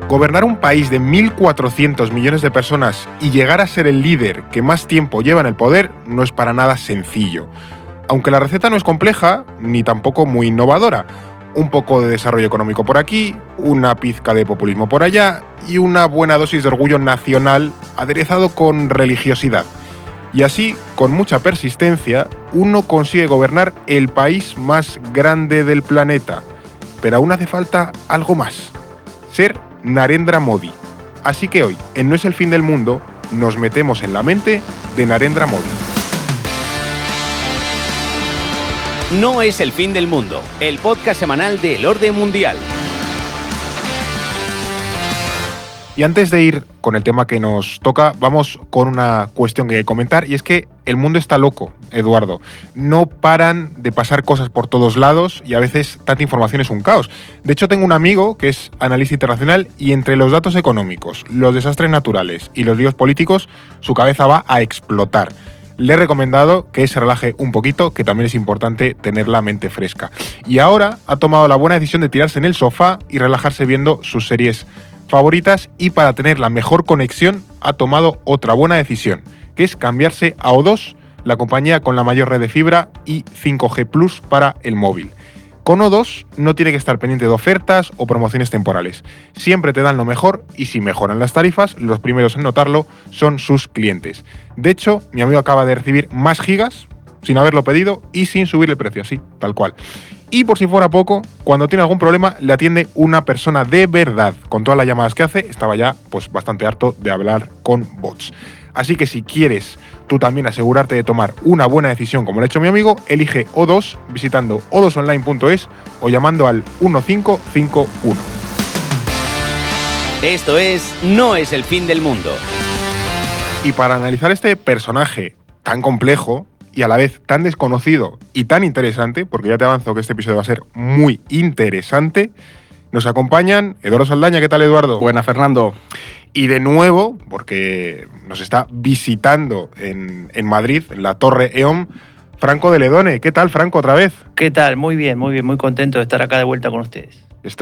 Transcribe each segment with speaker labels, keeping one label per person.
Speaker 1: Gobernar un país de 1.400 millones de personas y llegar a ser el líder que más tiempo lleva en el poder no es para nada sencillo. Aunque la receta no es compleja, ni tampoco muy innovadora. Un poco de desarrollo económico por aquí, una pizca de populismo por allá y una buena dosis de orgullo nacional aderezado con religiosidad. Y así, con mucha persistencia, uno consigue gobernar el país más grande del planeta. Pero aún hace falta algo más. Ser Narendra Modi. Así que hoy, en No es el fin del mundo, nos metemos en la mente de Narendra Modi.
Speaker 2: No es el fin del mundo, el podcast semanal del orden mundial.
Speaker 1: Y antes de ir con el tema que nos toca, vamos con una cuestión que hay que comentar, y es que el mundo está loco, Eduardo. No paran de pasar cosas por todos lados y a veces tanta información es un caos. De hecho, tengo un amigo que es analista internacional y entre los datos económicos, los desastres naturales y los líos políticos, su cabeza va a explotar. Le he recomendado que se relaje un poquito, que también es importante tener la mente fresca. Y ahora ha tomado la buena decisión de tirarse en el sofá y relajarse viendo sus series favoritas, y para tener la mejor conexión ha tomado otra buena decisión, que es cambiarse a O2, la compañía con la mayor red de fibra y 5G Plus para el móvil. Con O2 no tiene que estar pendiente de ofertas o promociones temporales. Siempre te dan lo mejor y si mejoran las tarifas, los primeros en notarlo son sus clientes. De hecho, mi amigo acaba de recibir más gigas sin haberlo pedido y sin subir el precio, así, tal cual. Y por si fuera poco, cuando tiene algún problema le atiende una persona de verdad. Con todas las llamadas que hace, estaba ya pues bastante harto de hablar con bots. Así que si quieres tú también asegurarte de tomar una buena decisión como lo ha hecho mi amigo, elige O2 visitando o2online.es o llamando al 1551.
Speaker 2: Esto es No es el fin del mundo.
Speaker 1: Y para analizar este personaje tan complejo y a la vez tan desconocido y tan interesante, porque ya te avanzo que este episodio va a ser muy interesante, nos acompañan Eduardo Saldaña. ¿Qué tal, Eduardo?
Speaker 3: Buenas, Fernando.
Speaker 1: Y de nuevo, porque nos está visitando en Madrid, en la Torre E.ON, Franco de Ledone. ¿Qué tal, Franco, otra vez?
Speaker 4: ¿Qué tal? Muy bien, muy contento de estar acá de vuelta con ustedes.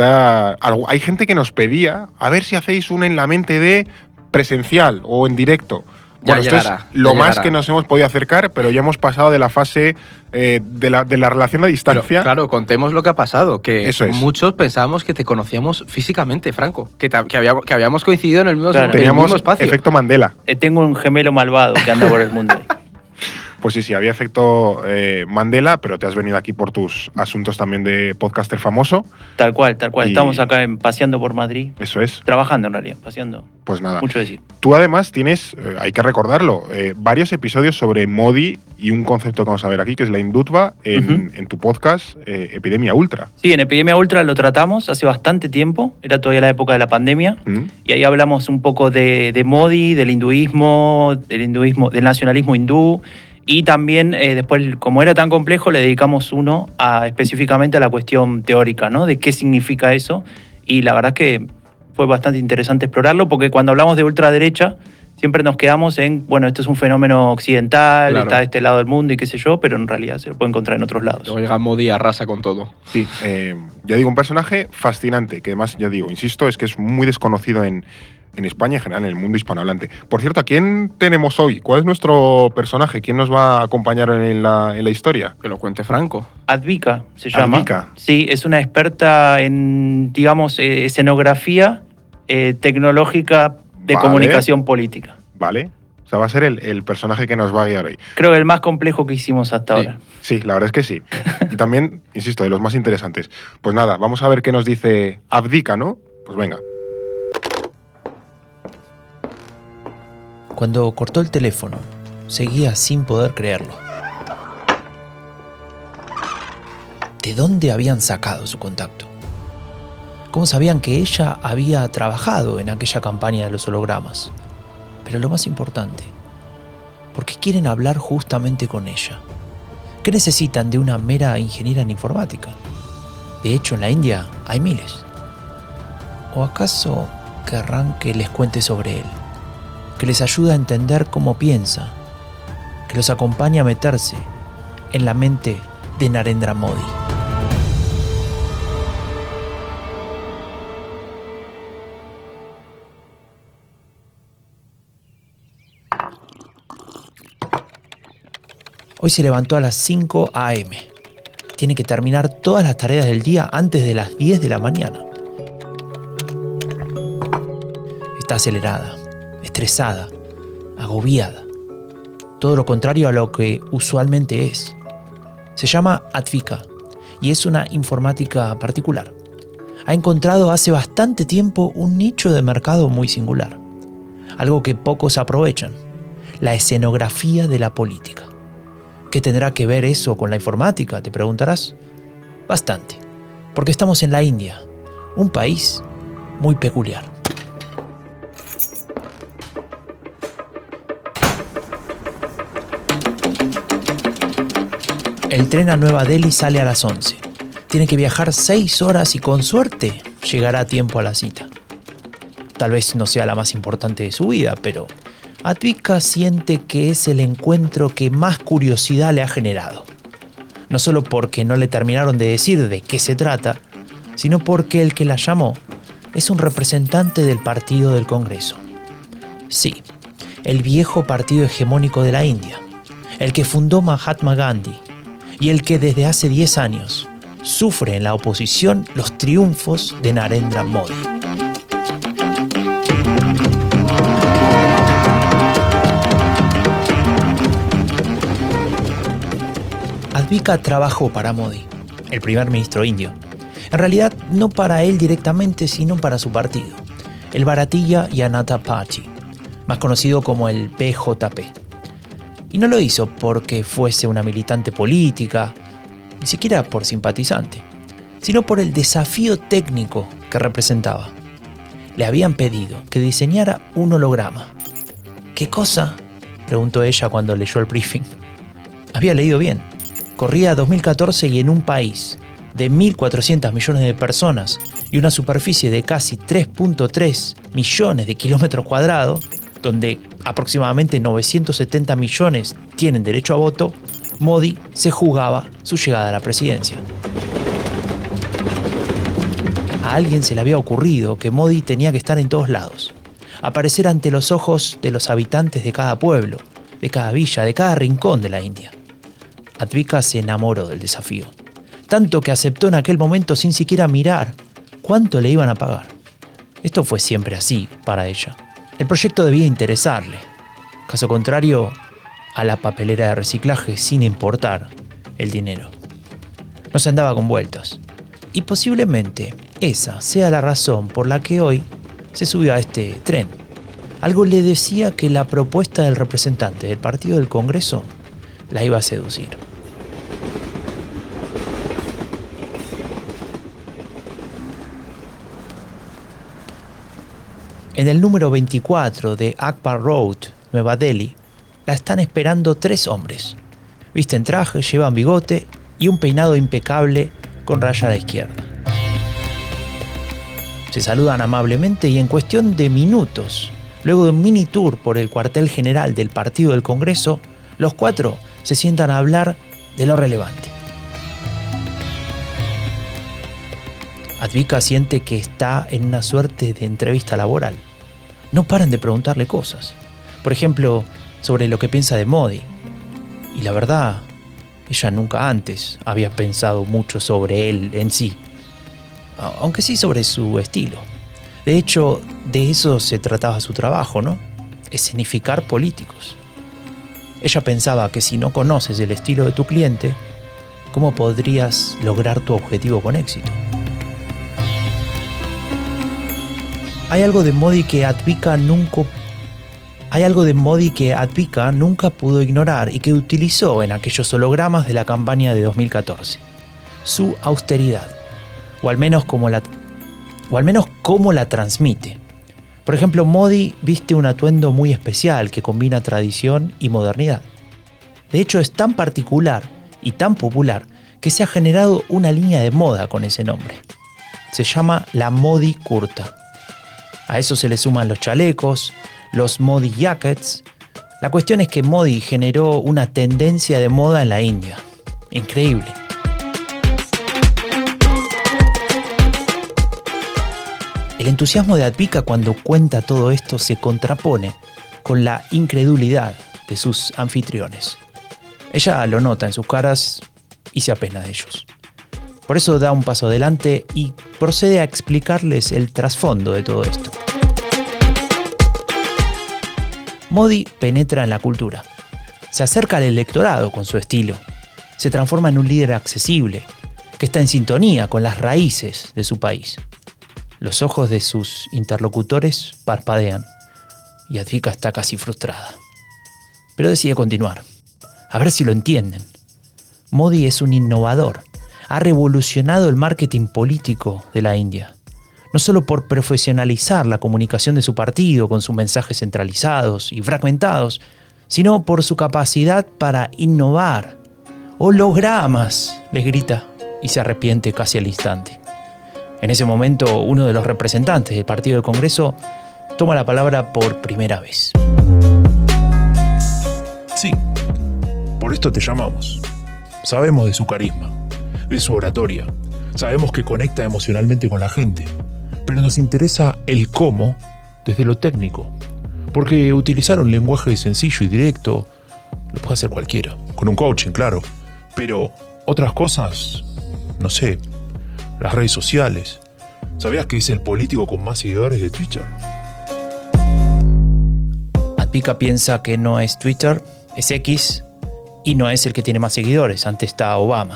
Speaker 1: Hay gente que nos pedía a ver si hacéis un En la Mente de presencial o en directo. Bueno, esto es lo más que nos hemos podido acercar, pero ya hemos pasado de la fase de la relación a distancia.
Speaker 3: Pero, claro, contemos lo que ha pasado, que
Speaker 1: eso es.
Speaker 3: Muchos pensábamos que te conocíamos físicamente, Franco, que habíamos coincidido en el mismo,
Speaker 4: claro,
Speaker 1: teníamos
Speaker 3: el mismo espacio.
Speaker 1: Efecto Mandela.
Speaker 4: Tengo un gemelo malvado que anda por el mundo.
Speaker 1: Pues sí, había efecto Mandela, pero te has venido aquí por tus asuntos también de podcaster famoso.
Speaker 4: Tal cual. Estamos acá paseando por Madrid.
Speaker 1: Eso es.
Speaker 4: Trabajando en realidad, paseando.
Speaker 1: Pues nada.
Speaker 4: Mucho decir.
Speaker 1: Tú además tienes, hay que recordarlo, varios episodios sobre Modi y un concepto que vamos a ver aquí, que es la Hindutva, en tu podcast Epidemia Ultra.
Speaker 4: Sí, en Epidemia Ultra lo tratamos hace bastante tiempo, era todavía la época de la pandemia, y ahí hablamos un poco de Modi, del hinduismo, del nacionalismo hindú. Y también, después, como era tan complejo, le dedicamos uno específicamente a la cuestión teórica, ¿no? De qué significa eso. Y la verdad que fue bastante interesante explorarlo, porque cuando hablamos de ultraderecha, siempre nos quedamos en, bueno, esto es un fenómeno occidental,
Speaker 3: claro,
Speaker 4: está de este lado del mundo y qué sé yo, pero en realidad se lo puede encontrar en otros lados.
Speaker 3: Luego llega Modi y arrasa con todo.
Speaker 1: Sí, ya digo, un personaje fascinante, que además, ya digo, insisto, es que es muy desconocido en España, en general, en el mundo hispanohablante. Por cierto, ¿a quién tenemos hoy? ¿Cuál es nuestro personaje? ¿Quién nos va a acompañar en la historia?
Speaker 3: Que lo cuente Franco.
Speaker 4: Advika se llama.
Speaker 1: Advika.
Speaker 4: Sí, es una experta en, digamos, escenografía tecnológica de comunicación política.
Speaker 1: Vale. O sea, va a ser el personaje que nos va a guiar hoy.
Speaker 4: Creo que el más complejo que hicimos hasta ahora.
Speaker 1: Sí, la verdad es que sí. Y también, insisto, de los más interesantes. Pues nada, vamos a ver qué nos dice Advika, ¿no? Pues venga.
Speaker 5: Cuando cortó el teléfono, seguía sin poder creerlo. ¿De dónde habían sacado su contacto? ¿Cómo sabían que ella había trabajado en aquella campaña de los hologramas? Pero lo más importante, ¿por qué quieren hablar justamente con ella? ¿Qué necesitan de una mera ingeniera en informática? De hecho, en la India hay miles. ¿O acaso querrán que les cuente sobre él? Que les ayude a entender cómo piensa, que los acompañe a meterse en la mente de Narendra Modi. Hoy se levantó a las 5 a.m. Tiene que terminar todas las tareas del día antes de las 10 de la mañana. Está acelerada, estresada, agobiada. Todo lo contrario a lo que usualmente es. Se llama Advika y es una informática particular. Ha encontrado hace bastante tiempo un nicho de mercado muy singular. Algo que pocos aprovechan: la escenografía de la política. ¿Qué tendrá que ver eso con la informática?, te preguntarás. Bastante, porque estamos en la India, un país muy peculiar. El tren a Nueva Delhi sale a las 11. Tiene que viajar 6 horas y con suerte llegará a tiempo a la cita. Tal vez no sea la más importante de su vida, pero Advika siente que es el encuentro que más curiosidad le ha generado. No solo porque no le terminaron de decir de qué se trata, sino porque el que la llamó es un representante del Partido del Congreso. Sí, el viejo partido hegemónico de la India, el que fundó Mahatma Gandhi y el que desde hace 10 años sufre en la oposición los triunfos de Narendra Modi. Advika trabajó para Modi, el primer ministro indio. En realidad, no para él directamente, sino para su partido, el Bharatiya Janata Party, más conocido como el BJP. Y no lo hizo porque fuese una militante política, ni siquiera por simpatizante, sino por el desafío técnico que representaba. Le habían pedido que diseñara un holograma. ¿Qué cosa?, preguntó ella cuando leyó el briefing. Había leído bien. Corría 2014 y en un país de 1.400 millones de personas y una superficie de casi 3.3 millones de kilómetros cuadrados, donde aproximadamente 970 millones tienen derecho a voto, Modi se jugaba su llegada a la presidencia. A alguien se le había ocurrido que Modi tenía que estar en todos lados, aparecer ante los ojos de los habitantes de cada pueblo, de cada villa, de cada rincón de la India. Advika se enamoró del desafío, tanto que aceptó en aquel momento sin siquiera mirar cuánto le iban a pagar. Esto fue siempre así para ella. El proyecto debía interesarle. Caso contrario, a la papelera de reciclaje sin importar el dinero. No se andaba con vueltas. Y posiblemente esa sea la razón por la que hoy se subió a este tren. Algo le decía que la propuesta del representante del Partido del Congreso la iba a seducir. En el número 24 de Akbar Road, Nueva Delhi, la están esperando 3 hombres. Visten traje, llevan bigote y un peinado impecable con raya a la izquierda. Se saludan amablemente y en cuestión de minutos, luego de un mini tour por el cuartel general del Partido del Congreso, los 4 se sientan a hablar de lo relevante. Advika siente que está en una suerte de entrevista laboral. No paran de preguntarle cosas. Por ejemplo, sobre lo que piensa de Modi. Y la verdad, ella nunca antes había pensado mucho sobre él en sí. Aunque sí sobre su estilo. De hecho, de eso se trataba su trabajo, ¿no? Escenificar políticos. Ella pensaba que si no conoces el estilo de tu cliente, ¿cómo podrías lograr tu objetivo con éxito? Hay algo de Modi que Advika nunca pudo ignorar y que utilizó en aquellos hologramas de la campaña de 2014. Su austeridad, o al menos cómo la transmite. Por ejemplo, Modi viste un atuendo muy especial que combina tradición y modernidad. De hecho, es tan particular y tan popular que se ha generado una línea de moda con ese nombre. Se llama la Modi Kurta. A eso se le suman los chalecos, los Modi Jackets. La cuestión es que Modi generó una tendencia de moda en la India. Increíble. El entusiasmo de Advika cuando cuenta todo esto se contrapone con la incredulidad de sus anfitriones. Ella lo nota en sus caras y se apena de ellos. Por eso da un paso adelante y procede a explicarles el trasfondo de todo esto. Modi penetra en la cultura. Se acerca al electorado con su estilo. Se transforma en un líder accesible, que está en sintonía con las raíces de su país. Los ojos de sus interlocutores parpadean y Advika está casi frustrada. Pero decide continuar. A ver si lo entienden. Modi es un innovador. Ha revolucionado el marketing político de la India. No solo por profesionalizar la comunicación de su partido con sus mensajes centralizados y fragmentados, sino por su capacidad para innovar. ¡Hologramas!, les grita y se arrepiente casi al instante. En ese momento, uno de los representantes del partido del Congreso toma la palabra por primera vez.
Speaker 6: Sí, por esto te llamamos. Sabemos de su carisma, de su oratoria. Sabemos que conecta emocionalmente con la gente. Pero nos interesa el cómo desde lo técnico. Porque utilizar un lenguaje sencillo y directo lo puede hacer cualquiera. Con un coaching, claro. Pero otras cosas, no sé, las redes sociales. ¿Sabías que es el político con más seguidores de Twitter?
Speaker 5: Advika piensa que no es Twitter, es X, y no es el que tiene más seguidores. Antes está Obama.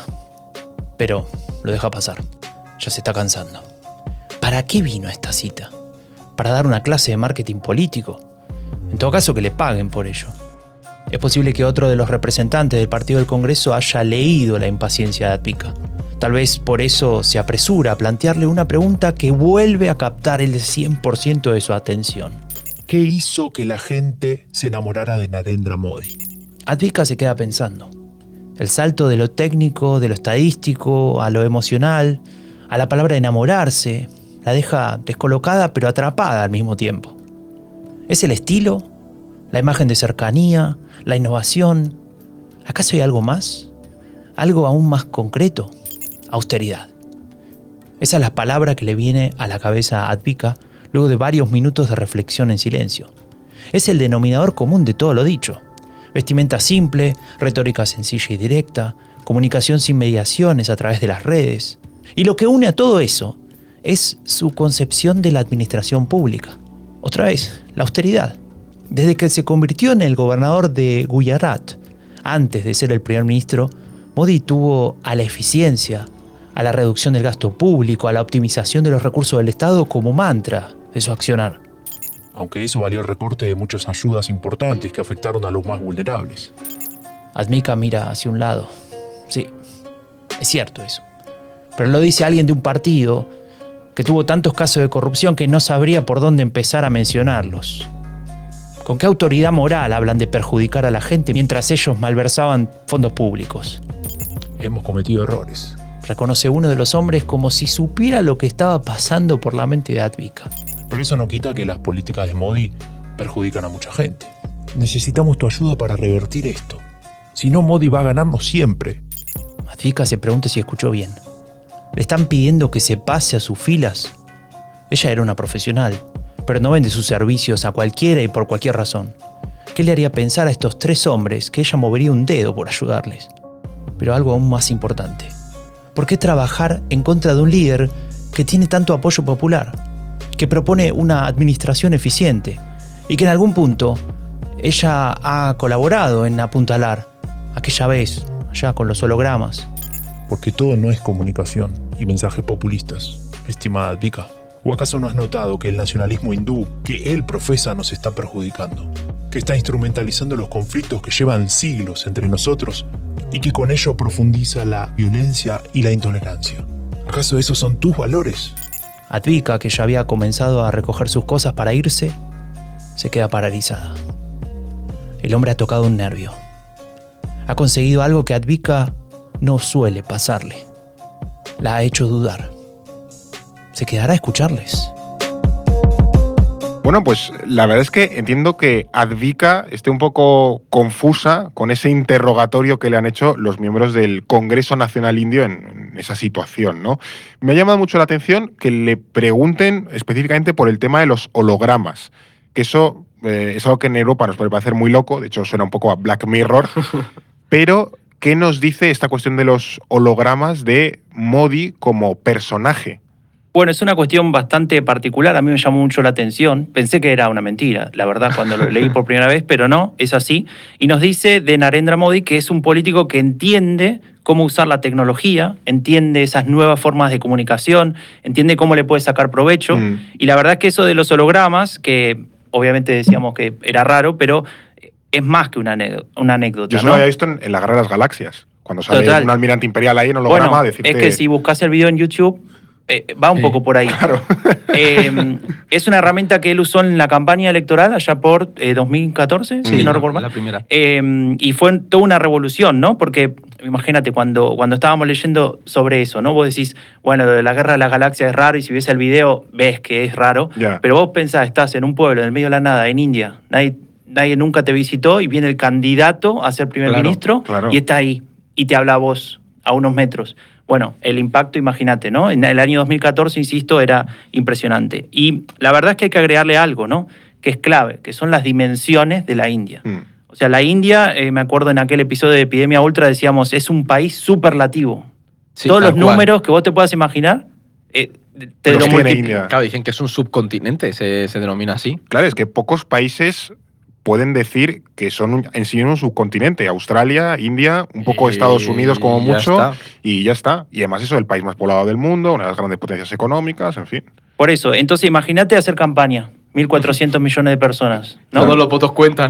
Speaker 5: Pero lo deja pasar. Ya se está cansando. ¿Para qué vino a esta cita? ¿Para dar una clase de marketing político? En todo caso, que le paguen por ello. Es posible que otro de los representantes del partido del Congreso haya leído la impaciencia de Advika. Tal vez por eso se apresura a plantearle una pregunta que vuelve a captar el 100% de su atención.
Speaker 6: ¿Qué hizo que la gente se enamorara de Narendra Modi?
Speaker 5: Advika se queda pensando. El salto de lo técnico, de lo estadístico, a lo emocional, a la palabra enamorarse, la deja descolocada pero atrapada al mismo tiempo. ¿Es el estilo? ¿La imagen de cercanía? ¿La innovación? ¿Acaso hay algo más? ¿Algo aún más concreto? Austeridad. Esa es la palabra que le viene a la cabeza a Advika luego de varios minutos de reflexión en silencio. Es el denominador común de todo lo dicho. Vestimenta simple, retórica sencilla y directa, comunicación sin mediaciones a través de las redes. Y lo que une a todo eso es su concepción de la administración pública. Otra vez, la austeridad. Desde que se convirtió en el gobernador de Gujarat, antes de ser el primer ministro, Modi tuvo a la eficiencia, a la reducción del gasto público, a la optimización de los recursos del Estado como mantra de su accionar.
Speaker 6: Aunque eso valió el recorte de muchas ayudas importantes que afectaron a los más vulnerables.
Speaker 5: Advika mira hacia un lado. Sí, es cierto eso. Pero lo dice alguien de un partido que tuvo tantos casos de corrupción que no sabría por dónde empezar a mencionarlos. ¿Con qué autoridad moral hablan de perjudicar a la gente mientras ellos malversaban fondos públicos?
Speaker 6: Hemos cometido errores.
Speaker 5: Reconoce uno de los hombres como si supiera lo que estaba pasando por la mente de Advika.
Speaker 6: Pero eso no quita que las políticas de Modi perjudican a mucha gente. Necesitamos tu ayuda para revertir esto. Si no, Modi va a ganarnos siempre.
Speaker 5: Advika se pregunta si escuchó bien. ¿Le están pidiendo que se pase a sus filas? Ella era una profesional, pero no vende sus servicios a cualquiera y por cualquier razón. ¿Qué le haría pensar a estos tres hombres que ella movería un dedo por ayudarles? Pero algo aún más importante. ¿Por qué trabajar en contra de un líder que tiene tanto apoyo popular? Que propone una administración eficiente y que en algún punto ella ha colaborado en apuntalar aquella vez, allá con los hologramas.
Speaker 6: Porque todo no es comunicación y mensajes populistas, estimada Advika. ¿O acaso no has notado que el nacionalismo hindú que él profesa nos está perjudicando? Que está instrumentalizando los conflictos que llevan siglos entre nosotros y que con ello profundiza la violencia y la intolerancia. ¿Acaso esos son tus valores?
Speaker 5: Advika, que ya había comenzado a recoger sus cosas para irse, se queda paralizada. El hombre ha tocado un nervio. Ha conseguido algo que a Advika no suele pasarle. La ha hecho dudar. ¿Se quedará a escucharles?
Speaker 1: Bueno, pues la verdad es que entiendo que Advika esté un poco confusa con ese interrogatorio que le han hecho los miembros del Congreso Nacional Indio en esa situación, ¿no? Me ha llamado mucho la atención que le pregunten específicamente por el tema de los hologramas, que eso es algo que en Europa nos puede parecer muy loco, de hecho suena un poco a Black Mirror, Pero, ¿qué nos dice esta cuestión de los hologramas de Modi como personaje?
Speaker 4: Bueno, es una cuestión bastante particular, a mí me llamó mucho la atención. Pensé que era una mentira, la verdad, cuando lo leí por primera vez, pero no, es así. Y nos dice de Narendra Modi que es un político que entiende cómo usar la tecnología, entiende esas nuevas formas de comunicación, entiende cómo le puede sacar provecho. Y la verdad es que eso de los hologramas, que obviamente decíamos que era raro, pero es más que una anécdota.
Speaker 1: Yo solo lo había visto en la Guerra de las Galaxias, cuando sale un almirante imperial ahí en holograma.
Speaker 4: Bueno,
Speaker 1: decirte...
Speaker 4: es que si buscas el video en YouTube, va un poco por ahí.
Speaker 1: Claro.
Speaker 4: Es una herramienta que él usó en la campaña electoral allá por 2014, si no recuerdo mal.
Speaker 3: La primera.
Speaker 4: Y fue toda una revolución, ¿no? Porque imagínate, cuando estábamos leyendo sobre eso, ¿no? Vos decís, bueno, lo de la Guerra de las Galaxias es raro, y si ves el video, ves que es raro.
Speaker 1: Yeah.
Speaker 4: Pero vos pensás, estás en un pueblo, en el medio de la nada, en India, nadie nunca te visitó, y viene el candidato a ser primer ministro, y está ahí, y te habla a vos a unos metros. Bueno, el impacto, imagínate, ¿no? En el año 2014, insisto, era impresionante. Y la verdad es que hay que agregarle algo, ¿no? Que es clave, que son las dimensiones de la India. O sea, la India, me acuerdo en aquel episodio de Epidemia Ultra, decíamos, es un país superlativo.
Speaker 3: Sí,
Speaker 4: todos los
Speaker 3: cual.
Speaker 4: números que vos te puedas imaginar, te lo multiplican.
Speaker 3: Claro, dicen que es un subcontinente, se denomina así.
Speaker 1: Claro, es que pocos países pueden decir que son en sí un subcontinente. Australia, India, un poco Estados Unidos como mucho, y ya está. Y además eso es el país más poblado del mundo, una de las grandes potencias económicas, en fin.
Speaker 4: Por eso, entonces imagínate hacer campaña, 1.400 millones de personas, ¿no?
Speaker 3: Todos los votos cuentan.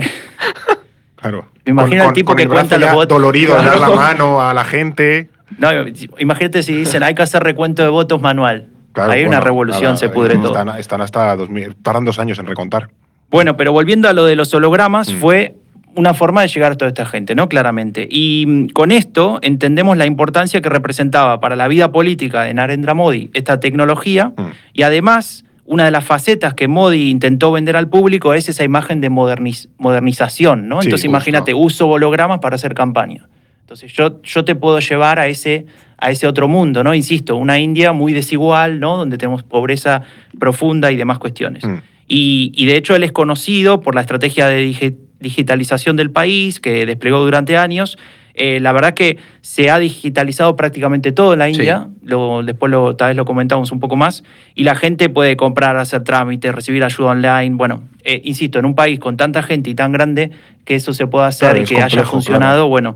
Speaker 1: Claro.
Speaker 4: Me imagino el tipo
Speaker 1: con
Speaker 4: que
Speaker 1: el brazo
Speaker 4: cuenta los
Speaker 1: ya
Speaker 4: votos.
Speaker 1: dolorido,
Speaker 4: Claro.
Speaker 1: dar la mano a la gente.
Speaker 4: No, imagínate si dicen, hay que hacer recuento de votos manual.
Speaker 1: Claro,
Speaker 4: Ahí hay una revolución, se pudre todo.
Speaker 1: Están hasta 2000, tardan 2 años en recontar.
Speaker 4: Bueno, pero volviendo a lo de los hologramas, fue una forma de llegar a toda esta gente, ¿no? Claramente. Y con esto entendemos la importancia que representaba para la vida política de Narendra Modi esta tecnología, y además una de las facetas que Modi intentó vender al público es esa imagen de modernización, ¿no?
Speaker 1: Sí,
Speaker 4: Entonces imagínate, uso hologramas para hacer campaña. Entonces yo te puedo llevar a ese otro mundo, ¿no? Insisto, una India muy desigual, ¿no? Donde tenemos pobreza profunda y demás cuestiones. Y de hecho él es conocido por la estrategia de digitalización del país que desplegó durante años. La verdad que se ha digitalizado prácticamente todo en la India, después tal vez lo comentamos un poco más, y la gente puede comprar, hacer trámites, recibir ayuda online. Bueno, insisto, en un país con tanta gente y tan grande que eso se pueda hacer, claro, y que haya funcionado, claro. Bueno.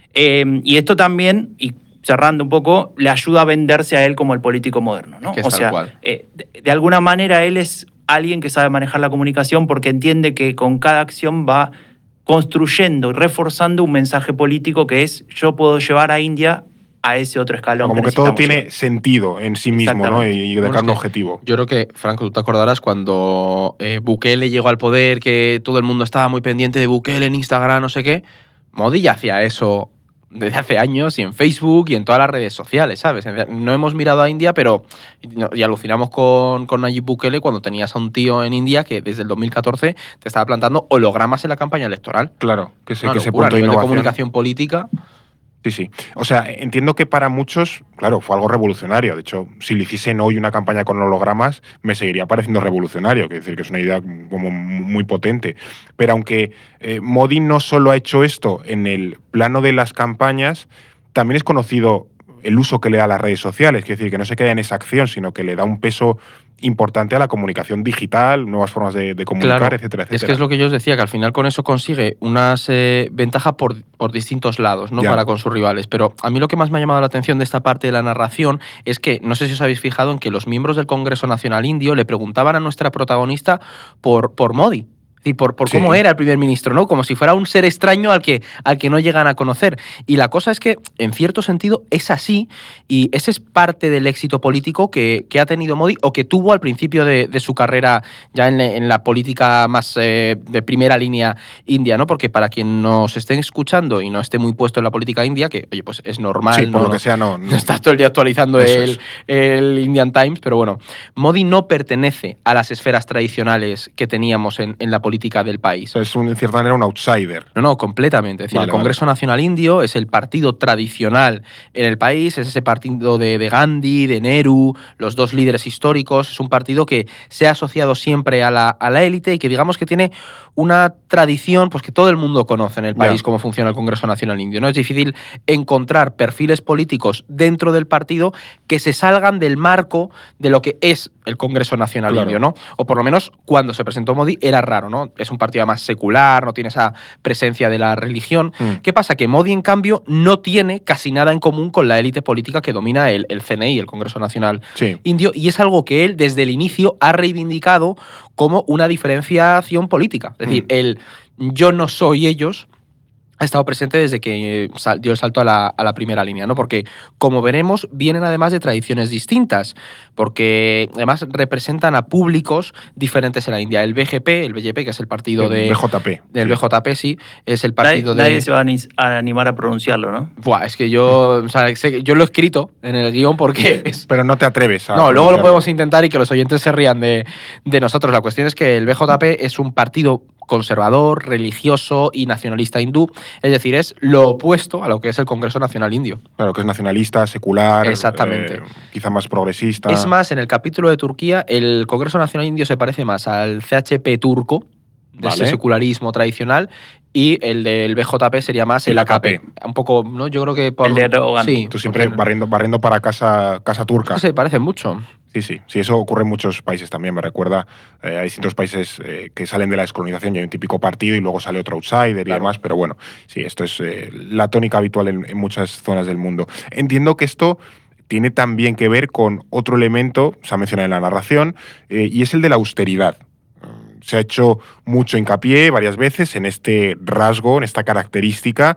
Speaker 4: Y esto también, y cerrando un poco, le ayuda a venderse a él como el político moderno, ¿no?
Speaker 3: O sea,
Speaker 4: de alguna manera él es alguien que sabe manejar la comunicación porque entiende que con cada acción va construyendo y reforzando un mensaje político que es yo puedo llevar a India a ese otro escalón.
Speaker 1: Como que todo tiene sentido en sí mismo, ¿no? Y de cara a un objetivo.
Speaker 3: Yo creo que, Franco, tú te acordarás cuando Bukele llegó al poder, que todo el mundo estaba muy pendiente de Bukele en Instagram, no sé qué. Modi ya hacía eso desde hace años, y en Facebook y en todas las redes sociales, ¿sabes? No hemos mirado a India, pero y alucinamos con Nayib Bukele cuando tenías a un tío en India que desde el 2014 te estaba plantando hologramas en la campaña electoral.
Speaker 1: Claro, que ese punto
Speaker 3: de innovación. De comunicación política.
Speaker 1: Sí. O sea, entiendo que para muchos, claro, fue algo revolucionario. De hecho, si le hiciesen hoy una campaña con hologramas, me seguiría pareciendo revolucionario. Quiero decir que es una idea como muy potente. Pero aunque Modi no solo ha hecho esto en el plano de las campañas, también es conocido el uso que le da a las redes sociales. Quiero decir que no se queda en esa acción, sino que le da un peso importante a la comunicación digital, nuevas formas de comunicar, claro, etcétera, etcétera.
Speaker 3: Es que es lo que yo os decía, que al final con eso consigue unas ventajas por distintos lados, ¿no? Para con sus rivales. Pero a mí lo que más me ha llamado la atención de esta parte de la narración es que, no sé si os habéis fijado en que los miembros del Congreso Nacional Indio le preguntaban a nuestra protagonista por Modi. Y por cómo era el primer ministro, ¿no? Como si fuera un ser extraño al que no llegan a conocer. Y la cosa es que, en cierto sentido, es así, y ese es parte del éxito político que ha tenido Modi, o que tuvo al principio de su carrera ya en la política más de primera línea india, ¿no? Porque para quien nos estén escuchando y no esté muy puesto en la política india, que, oye, pues es normal,
Speaker 1: sí, por lo que sea, no
Speaker 3: está todo el día actualizando el Indian Times, pero bueno, Modi no pertenece a las esferas tradicionales que teníamos en la política política del país.
Speaker 1: Es en cierta manera un outsider.
Speaker 3: No, completamente. Es decir,
Speaker 1: Vale,
Speaker 3: el Congreso Nacional Indio es el partido tradicional en el país, es ese partido de Gandhi, de Nehru, los dos líderes históricos. Es un partido que se ha asociado siempre a la élite y que digamos que tiene una tradición pues que todo el mundo conoce en el país, cómo funciona el Congreso Nacional Indio, ¿no? Es difícil encontrar perfiles políticos dentro del partido que se salgan del marco de lo que es el Congreso Nacional Indio, ¿no? O por lo menos cuando se presentó Modi era raro, ¿no? Es un partido más secular, no tiene esa presencia de la religión. ¿Qué pasa? Que Modi, en cambio, no tiene casi nada en común con la élite política que domina el CNI, el Congreso Nacional Indio, y es algo que él desde el inicio ha reivindicado como una diferenciación política. Es decir, el yo no soy ellos ha estado presente desde que dio el salto a la primera línea, ¿no? Porque, como veremos, vienen además de tradiciones distintas, porque además representan a públicos diferentes en la India. El BJP, que es el partido del BJP, sí, es el partido
Speaker 4: Nadie se va a animar a pronunciarlo, ¿no?
Speaker 3: Buah, es que yo lo he escrito en el guión porque...
Speaker 1: Pero no te atreves a...
Speaker 3: No, luego lo podemos intentar y que los oyentes se rían de nosotros. La cuestión es que el BJP es un partido conservador, religioso y nacionalista hindú, es decir, es lo opuesto a lo que es el Congreso Nacional Indio.
Speaker 1: Claro, que es nacionalista, secular,
Speaker 3: exactamente,
Speaker 1: quizá más progresista.
Speaker 3: Es más, en el capítulo de Turquía, el Congreso Nacional Indio se parece más al CHP turco, de ese secularismo tradicional, y el del BJP sería más el AKP. Un poco, ¿no? Yo creo que...
Speaker 4: el de Erdogan.
Speaker 3: Sí,
Speaker 1: tú siempre barriendo para casa turca.
Speaker 3: Se parecen mucho.
Speaker 1: Sí, eso ocurre en muchos países también. Me recuerda a distintos países que salen de la descolonización y hay un típico partido y luego sale otro outsider y demás, pero bueno, sí, esto es la tónica habitual en muchas zonas del mundo. Entiendo que esto tiene también que ver con otro elemento, se ha mencionado en la narración, y es el de la austeridad. Se ha hecho mucho hincapié varias veces en este rasgo, en esta característica,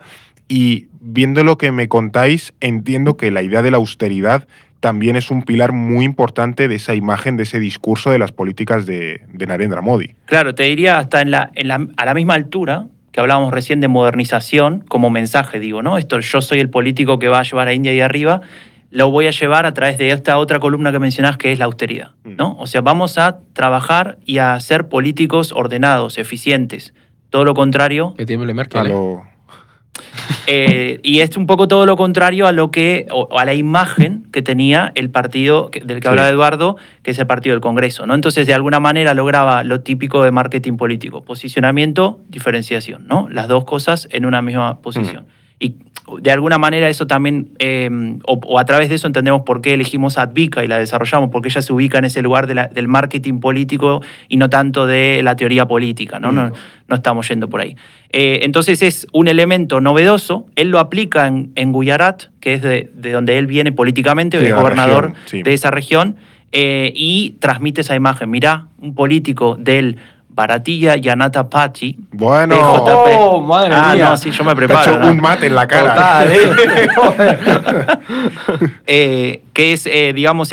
Speaker 1: y viendo lo que me contáis, entiendo que la idea de la austeridad también es un pilar muy importante de esa imagen, de ese discurso de las políticas de Narendra Modi.
Speaker 4: Claro, te diría hasta a la misma altura que hablábamos recién de modernización como mensaje, digo, ¿no? Esto, yo soy el político que va a llevar a India ahí arriba, lo voy a llevar a través de esta otra columna que mencionás, que es la austeridad, ¿no? O sea, vamos a trabajar y a ser políticos ordenados, eficientes. Todo lo contrario...
Speaker 3: Que tiene Merkel,
Speaker 4: y es un poco todo lo contrario a lo que a la imagen que tenía el partido del que hablaba Eduardo, que es el partido del Congreso, ¿no? Entonces, de alguna manera lograba lo típico de marketing político: posicionamiento, diferenciación, ¿no? Las dos cosas en una misma posición. Y de alguna manera eso también, o a través de eso entendemos por qué elegimos a Advika y la desarrollamos, porque ella se ubica en ese lugar del marketing político y no tanto de la teoría política, ¿no? No estamos yendo por ahí. Entonces es un elemento novedoso. Él lo aplica en Gujarat, que es de donde él viene políticamente, el gobernador de esa región, y transmite esa imagen. Mirá, un político del Bharatiya Janata Party.
Speaker 1: Bueno,
Speaker 3: BJP. Madre mía.
Speaker 4: No, sí, yo me preparo.
Speaker 1: Te ha hecho un mate en la cara.
Speaker 3: Total,
Speaker 4: que es, digamos,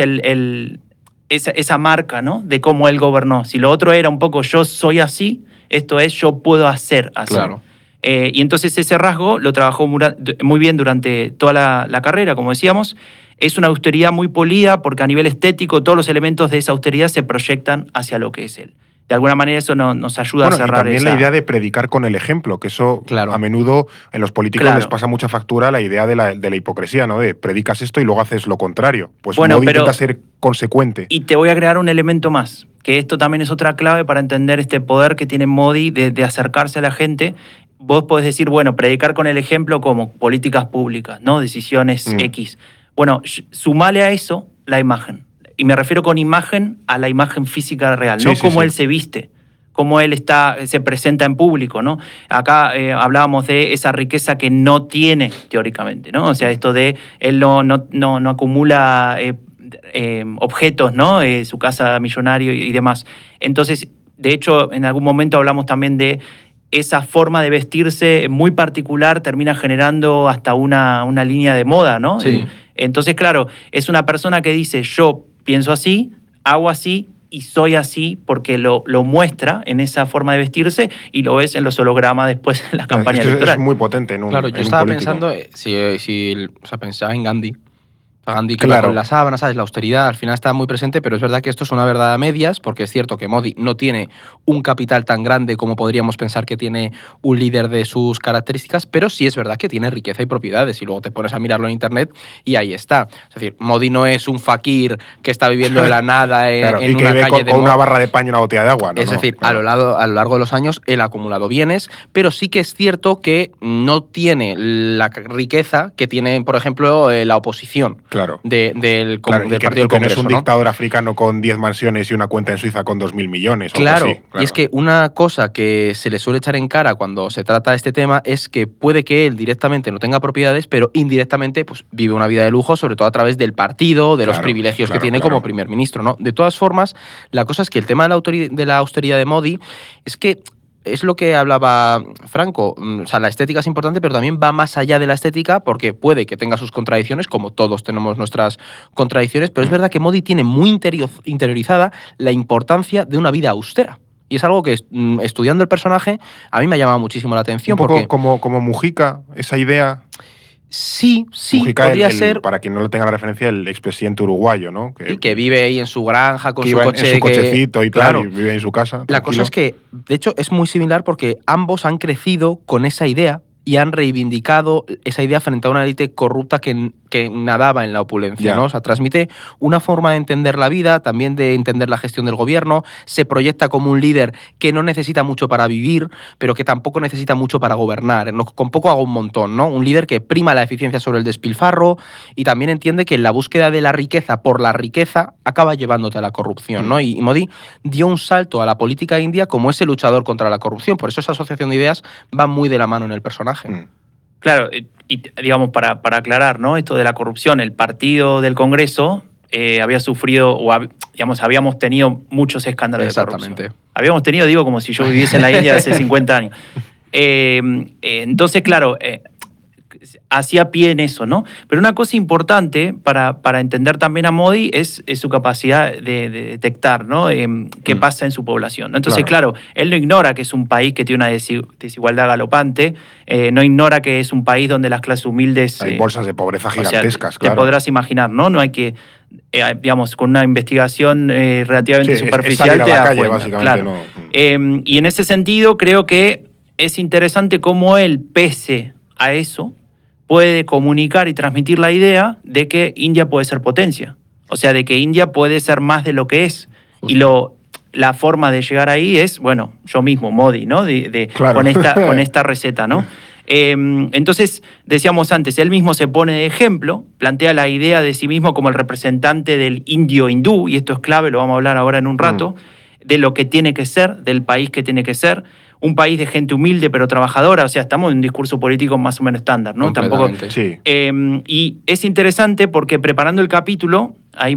Speaker 4: esa marca, ¿no? De cómo él gobernó. Si lo otro era un poco yo soy así, esto es yo puedo hacer así.
Speaker 3: Claro.
Speaker 4: Y entonces ese rasgo lo trabajó muy bien durante toda la carrera, como decíamos. Es una austeridad muy polida porque a nivel estético todos los elementos de esa austeridad se proyectan hacia lo que es él. De alguna manera eso nos ayuda a cerrar
Speaker 1: y también la idea de predicar con el ejemplo, que eso a menudo en los políticos les pasa mucha factura, la idea de la hipocresía, ¿no? De predicas esto y luego haces lo contrario. Pues Modi intenta ser consecuente.
Speaker 4: Y te voy a agregar un elemento más, que esto también es otra clave para entender este poder que tiene Modi de acercarse a la gente. Vos podés decir, bueno, predicar con el ejemplo como políticas públicas, ¿no? Decisiones X. Bueno, sumale a eso la imagen. Y me refiero con imagen a la imagen física real, no cómo él se viste, cómo él se presenta en público, ¿no? Acá hablábamos de esa riqueza que no tiene teóricamente, ¿no? O sea, esto de él no acumula objetos, ¿no? Su casa millonario y demás. Entonces, de hecho, en algún momento hablamos también de esa forma de vestirse muy particular termina generando hasta una línea de moda, ¿no?
Speaker 3: Sí.
Speaker 4: Entonces, claro, es una persona que dice, yo pienso así, hago así y soy así, porque lo muestra en esa forma de vestirse y lo ves en los hologramas después en las campañas electorales.
Speaker 1: Es muy potente en un
Speaker 3: Claro, yo
Speaker 1: en
Speaker 3: estaba
Speaker 1: un político.
Speaker 3: pensando, pensaba en Gandhi. Gandhi que va con la sábana, ¿sabes? La austeridad al final está muy presente, pero es verdad que esto es una verdad a medias, porque es cierto que Modi no tiene un capital tan grande como podríamos pensar que tiene un líder de sus características, pero sí es verdad que tiene riqueza y propiedades, y luego te pones a mirarlo en internet y ahí está. Es decir, Modi no es un fakir que está viviendo de la nada en una calle
Speaker 1: con una barra de paño y una botella de agua.
Speaker 3: Es decir, a lo largo de los años él ha acumulado bienes, pero sí que es cierto que no tiene la riqueza que tiene, por ejemplo, la oposición del Partido del Congreso.
Speaker 1: No es un dictador africano con 10 mansiones y una cuenta en Suiza con 2.000 millones.
Speaker 3: Claro, y es que una cosa que se le suele echar en cara cuando se trata de este tema es que puede que él directamente no tenga propiedades, pero indirectamente pues, vive una vida de lujo, sobre todo a través del partido, de los privilegios que tiene como primer ministro, ¿no? De todas formas, la cosa es que el tema de la austeridad de Modi es que es lo que hablaba Franco, o sea, la estética es importante, pero también va más allá de la estética porque puede que tenga sus contradicciones, como todos tenemos nuestras contradicciones, pero es verdad que Modi tiene muy interiorizada la importancia de una vida austera. Y es algo que, estudiando el personaje, a mí me ha llamado muchísimo la atención.
Speaker 1: Un poco
Speaker 3: porque
Speaker 1: como Mujica, esa idea...
Speaker 3: Sí,
Speaker 1: Mujica,
Speaker 3: podría ser.
Speaker 1: Para quien no lo tenga la referencia, el expresidente uruguayo, ¿no?
Speaker 3: Que vive ahí en su granja con su coche.
Speaker 1: En su cochecito y tal, y vive en su casa.
Speaker 3: La cosa es que, de hecho, es muy similar porque ambos han crecido con esa idea y han reivindicado esa idea frente a una élite corrupta que nadaba en la opulencia, ¿no? O sea, transmite una forma de entender la vida, también de entender la gestión del gobierno, se proyecta como un líder que no necesita mucho para vivir, pero que tampoco necesita mucho para gobernar, ¿no? Con poco hago un montón, ¿no? Un líder que prima la eficiencia sobre el despilfarro y también entiende que la búsqueda de la riqueza por la riqueza acaba llevándote a la corrupción, ¿no? Y Modi dio un salto a la política india como ese luchador contra la corrupción, por eso esa asociación de ideas va muy de la mano en el personaje.
Speaker 4: Claro, y digamos, para aclarar, ¿no? Esto de la corrupción, el partido del Congreso había sufrido, digamos, habíamos tenido muchos escándalos de corrupción. Habíamos tenido, digo, como si yo viviese en la India hace 50 años. Entonces, claro, hacía pie en eso, ¿no? Pero una cosa importante para entender también a Modi es su capacidad de detectar, ¿no? Qué pasa en su población, ¿no? Entonces, claro, él no ignora que es un país que tiene una desigualdad galopante, no ignora que es un país donde las clases humildes...
Speaker 1: Hay bolsas de pobreza gigantescas,
Speaker 4: Te podrás imaginar, ¿no? No hay que... digamos, con una investigación relativamente superficial
Speaker 1: es
Speaker 4: te das
Speaker 1: calle,
Speaker 4: cuenta.
Speaker 1: Básicamente,
Speaker 4: claro. Y en ese sentido creo que es interesante cómo él, pese a eso, puede comunicar y transmitir la idea de que India puede ser potencia. O sea, de que India puede ser más de lo que es. Y la forma de llegar ahí es, bueno, yo mismo, Modi, ¿no? Con esta receta, ¿no? Entonces, decíamos antes, él mismo se pone de ejemplo, plantea la idea de sí mismo como el representante del indio hindú, y esto es clave, lo vamos a hablar ahora en un rato, de lo que tiene que ser, del país que tiene que ser, un país de gente humilde pero trabajadora, o sea, estamos en un discurso político más o menos estándar, ¿no? Tampoco.
Speaker 1: Sí.
Speaker 4: Y es interesante porque preparando el capítulo, ahí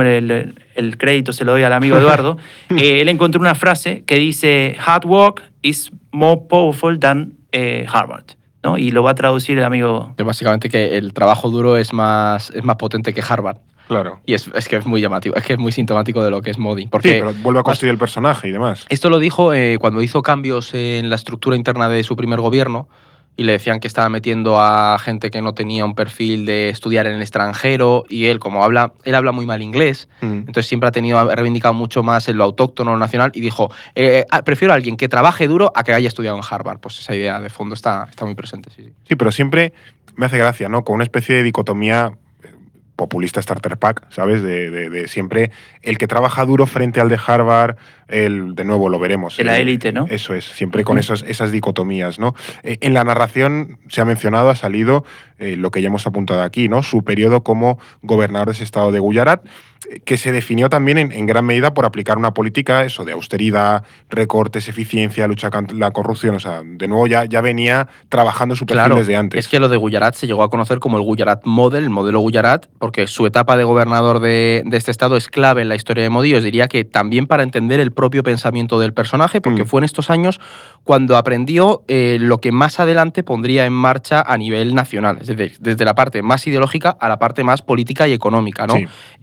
Speaker 4: el crédito se lo doy al amigo Eduardo, él encontró una frase que dice, hard work is more powerful than Harvard, ¿no? Y lo va a traducir el amigo.
Speaker 3: Que básicamente que el trabajo duro es más potente que Harvard.
Speaker 1: Claro.
Speaker 3: Y es que es muy llamativo, es que es muy sintomático de lo que es Modi. Porque
Speaker 1: sí, pero vuelve a construir el personaje y demás.
Speaker 3: Esto lo dijo cuando hizo cambios en la estructura interna de su primer gobierno y le decían que estaba metiendo a gente que no tenía un perfil de estudiar en el extranjero y él, como él habla muy mal inglés, entonces siempre ha reivindicado mucho más en lo autóctono, lo nacional, y dijo, prefiero a alguien que trabaje duro a que haya estudiado en Harvard. Pues esa idea de fondo está muy presente.
Speaker 1: Sí, pero siempre me hace gracia, ¿no? Con una especie de dicotomía populista starter pack, ¿sabes? De siempre el que trabaja duro frente al de Harvard, de nuevo lo veremos.
Speaker 4: De la élite, ¿no?
Speaker 1: Eso es, siempre con esas dicotomías, ¿no? En la narración se ha mencionado, ha salido lo que ya hemos apuntado aquí, ¿no? Su periodo como gobernador de ese estado de Gujarat, que se definió también en gran medida por aplicar una política de austeridad, recortes, eficiencia, lucha contra la corrupción. O sea, de nuevo ya venía trabajando su perfil desde antes.
Speaker 3: Es que lo de Gujarat se llegó a conocer como el Gujarat Model, el modelo Gujarat, porque su etapa de gobernador de este estado es clave en la historia de Modi. Os diría que también para entender el propio pensamiento del personaje, porque fue en estos años cuando aprendió lo que más adelante pondría en marcha a nivel nacional, es decir, desde la parte más ideológica a la parte más política y económica, ¿no?
Speaker 1: Sí.
Speaker 3: En el plano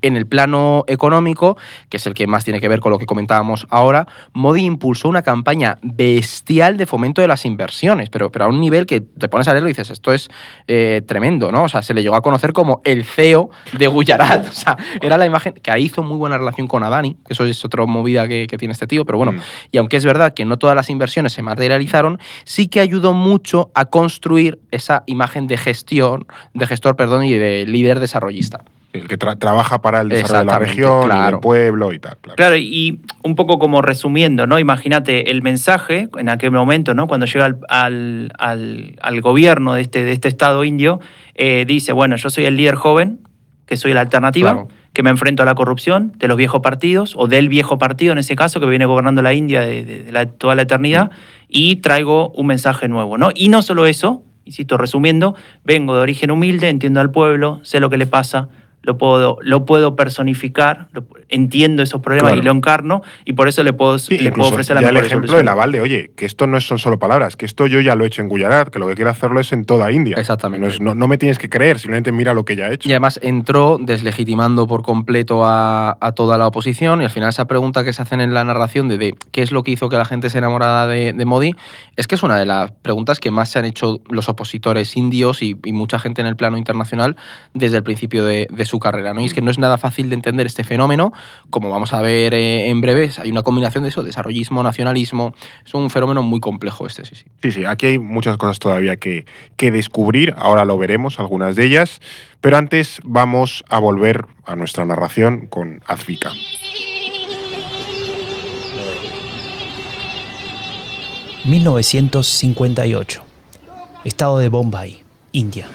Speaker 3: plano económico, que es el que más tiene que ver con lo que comentábamos ahora, Modi impulsó una campaña bestial de fomento de las inversiones, pero a un nivel que te pones a leerlo y dices, esto es tremendo, ¿no? O sea, se le llegó a conocer como el CEO de Gujarat. O sea, era la imagen que ahí hizo muy buena relación con Adani, que eso es otra movida que tiene este tío, pero bueno, y aunque es verdad que no todas las inversiones se materializaron, sí que ayudó mucho a construir esa imagen de gestor y de líder desarrollista.
Speaker 1: El que trabaja para el desarrollo de la región, claro, y del pueblo y tal.
Speaker 4: Claro, y un poco como resumiendo, ¿no? Imagínate el mensaje en aquel momento, ¿no? Cuando llega al gobierno de este estado indio, dice, bueno, yo soy el líder joven, que soy la alternativa, claro, que me enfrento a la corrupción de los viejos partidos, o del viejo partido en ese caso, que viene gobernando la India toda la eternidad, y traigo un mensaje nuevo, ¿no? Y no solo eso, insisto, resumiendo, vengo de origen humilde, entiendo al pueblo, sé lo que le pasa, lo puedo personificar, entiendo esos problemas, claro, y lo encarno, y por eso le puedo ofrecer la mejor
Speaker 1: solución. El ejemplo del aval de, oye, que esto no son solo palabras, que esto yo ya lo he hecho en Gujarat, que lo que quiero hacerlo es en toda India.
Speaker 3: Exactamente.
Speaker 1: No me tienes que creer, simplemente mira lo que ya he hecho.
Speaker 3: Y además entró deslegitimando por completo a toda la oposición, y al final esa pregunta que se hacen en la narración de qué es lo que hizo que la gente se enamorara de Modi, es que es una de las preguntas que más se han hecho los opositores indios y mucha gente en el plano internacional desde el principio de su carrera, ¿no? Y es que no es nada fácil de entender este fenómeno, como vamos a ver en breves, hay una combinación de eso, desarrollismo, nacionalismo, es un fenómeno muy complejo este, sí.
Speaker 1: Sí, aquí hay muchas cosas todavía que descubrir, ahora lo veremos, algunas de ellas, pero antes vamos a volver a nuestra narración con Advika.
Speaker 5: ...1958... Estado de Bombay, India.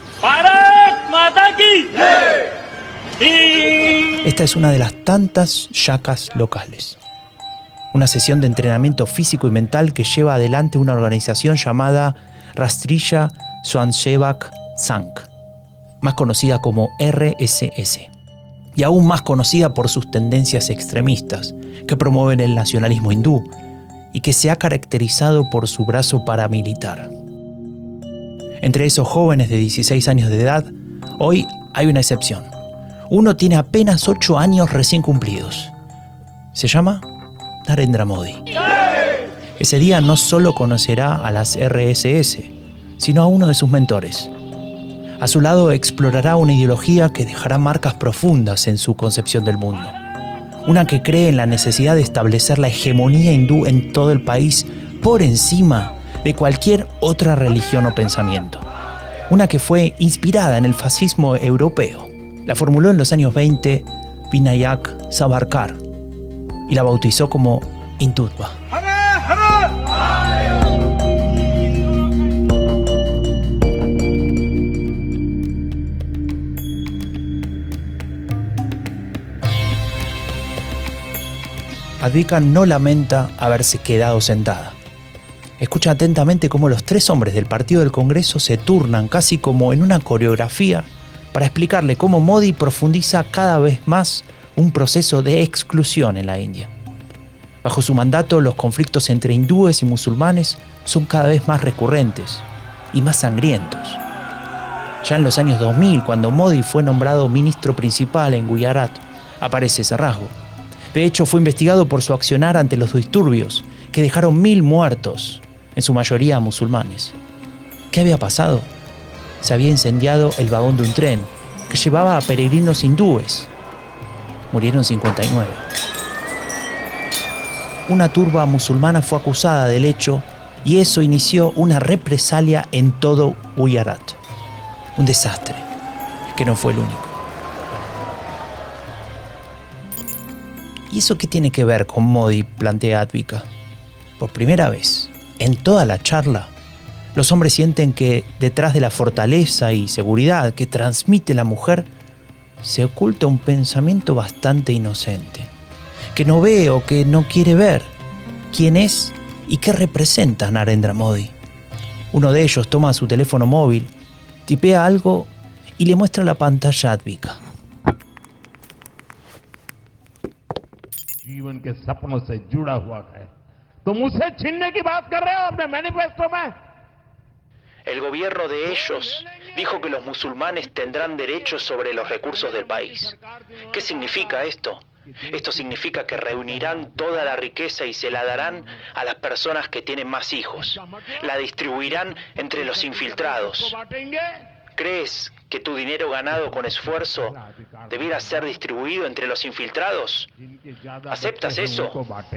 Speaker 5: Esta es una de las tantas yakas locales. Una sesión de entrenamiento físico y mental que lleva adelante una organización llamada Rastriya Swayamsevak Sangh, más conocida como RSS, y aún más conocida por sus tendencias extremistas que promueven el nacionalismo hindú y que se ha caracterizado por su brazo paramilitar. Entre esos jóvenes de 16 años de edad, hoy hay una excepción. Uno tiene apenas 8 años recién cumplidos. Se llama Narendra Modi. Ese día no solo conocerá a las RSS, sino a uno de sus mentores. A su lado explorará una ideología que dejará marcas profundas en su concepción del mundo. Una que cree en la necesidad de establecer la hegemonía hindú en todo el país por encima de cualquier otra religión o pensamiento. Una que fue inspirada en el fascismo europeo. La formuló en los años 20 Vinayak Savarkar y la bautizó como Hindutva. Advika no lamenta haberse quedado sentada. Escucha atentamente cómo los 3 hombres del Partido del Congreso se turnan casi como en una coreografía para explicarle cómo Modi profundiza cada vez más un proceso de exclusión en la India. Bajo su mandato, los conflictos entre hindúes y musulmanes son cada vez más recurrentes y más sangrientos. Ya en los años 2000, cuando Modi fue nombrado ministro principal en Gujarat, aparece ese rasgo. De hecho, fue investigado por su accionar ante los disturbios que dejaron 1000 muertos, en su mayoría musulmanes. ¿Qué había pasado? Se había incendiado el vagón de un tren que llevaba a peregrinos hindúes. Murieron 59. Una turba musulmana fue acusada del hecho y eso inició una represalia en todo Gujarat. Un desastre, que no fue el único. ¿Y eso qué tiene que ver con Modi?, plantea Advika. Por primera vez, en toda la charla, los hombres sienten que detrás de la fortaleza y seguridad que transmite la mujer se oculta un pensamiento bastante inocente, que no ve o que no quiere ver quién es y qué representa Narendra Modi. Uno de ellos toma su teléfono móvil, tipea algo y le muestra la pantalla a Advika.
Speaker 7: जीवन के सपनों से जुड़ा हुआ है तुम उसे छीनने की बात कर रहे हो अपने मैनिफेस्टो में
Speaker 5: El gobierno de ellos Dijo que los musulmanes tendrán derechos sobre los recursos del país. ¿Qué significa esto? Esto significa que reunirán toda la riqueza y se la darán a las personas que tienen más hijos. La distribuirán entre los infiltrados. ¿Crees que tu dinero ganado con esfuerzo debiera ser distribuido entre los infiltrados? ¿Aceptas eso?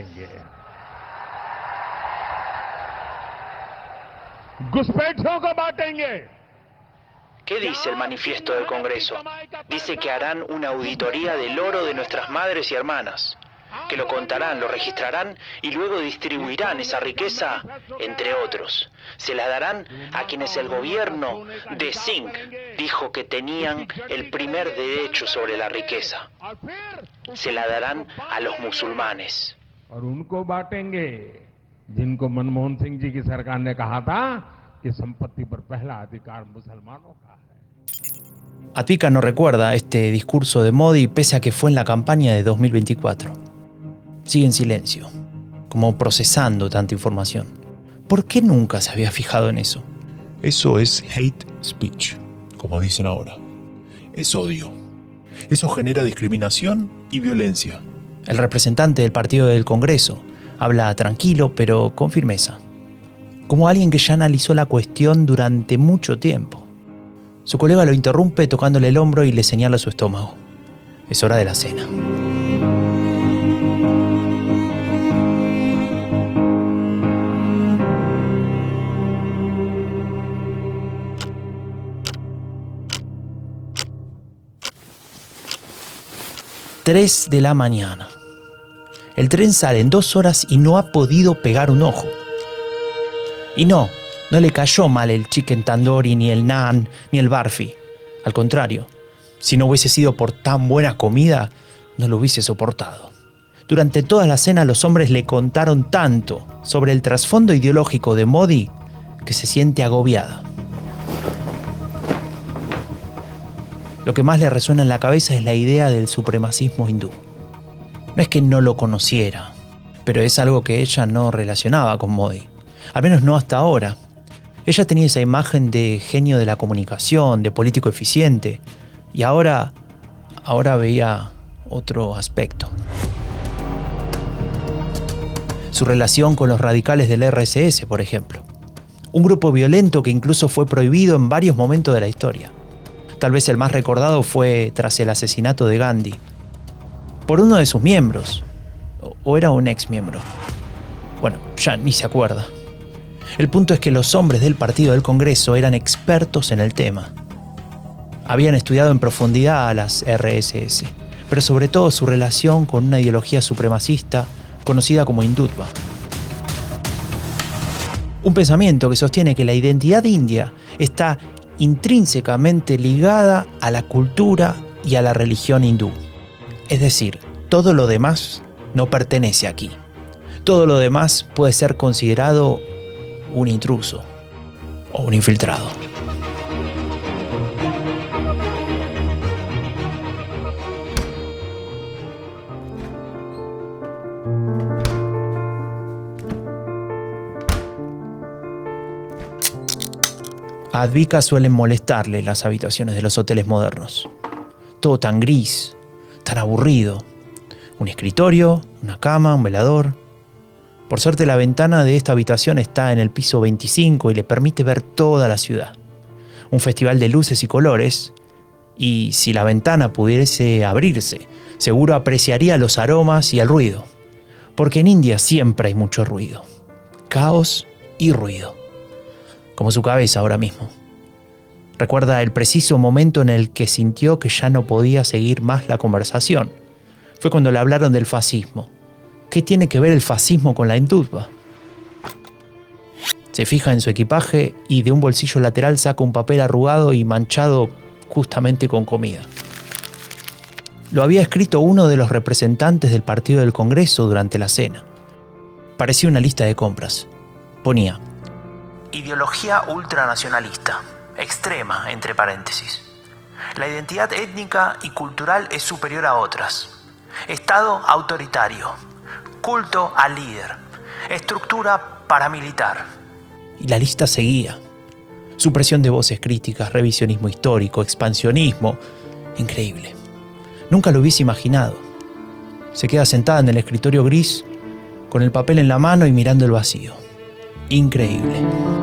Speaker 5: ¿Qué dice el manifiesto del Congreso? Dice que harán una auditoría del oro de nuestras madres y hermanas, que lo contarán, lo registrarán y luego distribuirán esa riqueza entre otros. Se la darán a quienes el gobierno de Singh dijo que tenían el primer derecho sobre la riqueza. Se la darán a los musulmanes.
Speaker 7: जिनको मनमोहन सिंह जी की सरकार ने कहा था कि संपत्ति पर पहला अधिकार मुसलमानों का है.
Speaker 5: Advika no recuerda este discurso de Modi pese a que fue en la campaña de 2024. Sigue en silencio, como procesando tanta información. ¿Por qué nunca se había fijado en eso?
Speaker 6: Eso es hate speech, como dicen ahora. Es odio. Eso genera discriminación y violencia.
Speaker 5: El representante del partido del Congreso habla tranquilo, pero con firmeza, como alguien que ya analizó la cuestión durante mucho tiempo. Su colega lo interrumpe tocándole el hombro y le señala su estómago. Es hora de la cena. Tres de la mañana. El tren sale en 2 horas y no ha podido pegar un ojo. Y no le cayó mal el chicken tandoori, ni el naan, ni el barfi. Al contrario, si no hubiese sido por tan buena comida, no lo hubiese soportado. Durante toda la cena los hombres le contaron tanto sobre el trasfondo ideológico de Modi que se siente agobiada. Lo que más le resuena en la cabeza es la idea del supremacismo hindú. No es que no lo conociera, pero es algo que ella no relacionaba con Modi. Al menos no hasta ahora. Ella tenía esa imagen de genio de la comunicación, de político eficiente, y ahora veía otro aspecto. Su relación con los radicales del RSS, por ejemplo. Un grupo violento que incluso fue prohibido en varios momentos de la historia. Tal vez el más recordado fue tras el asesinato de Gandhi, por uno de sus miembros, o era un ex miembro. Bueno, ya ni se acuerda. El punto es que los hombres del partido del Congreso eran expertos en el tema. Habían estudiado en profundidad a las RSS, pero sobre todo su relación con una ideología supremacista conocida como hindutva. Un pensamiento que sostiene que la identidad india está intrínsecamente ligada a la cultura y a la religión hindú. Es decir, todo lo demás no pertenece aquí. Todo lo demás puede ser considerado un intruso o un infiltrado. A Advika suelen molestarle las habitaciones de los hoteles modernos. Todo tan gris, tan aburrido. Un escritorio, una cama, un velador. Por suerte la ventana de esta habitación está en el piso 25 y le permite ver toda la ciudad. Un festival de luces y colores. Y si la ventana pudiese abrirse, seguro apreciaría los aromas y el ruido. Porque en India siempre hay mucho ruido. Caos y ruido. Como su cabeza ahora mismo. Recuerda el preciso momento en el que sintió que ya no podía seguir más la conversación. Fue cuando le hablaron del fascismo. ¿Qué tiene que ver el fascismo con la hindutva? Se fija en su equipaje y de un bolsillo lateral saca un papel arrugado y manchado justamente con comida. Lo había escrito uno de los representantes del partido del Congreso durante la cena. Parecía una lista de compras. Ponía: ideología ultranacionalista, extrema, entre paréntesis. La identidad étnica y cultural es superior a otras. Estado autoritario. Culto al líder. Estructura paramilitar. Y la lista seguía. Supresión de voces críticas, revisionismo histórico, expansionismo. Increíble. Nunca lo hubiese imaginado. Se queda sentada en el escritorio gris, con el papel en la mano y mirando el vacío. Increíble.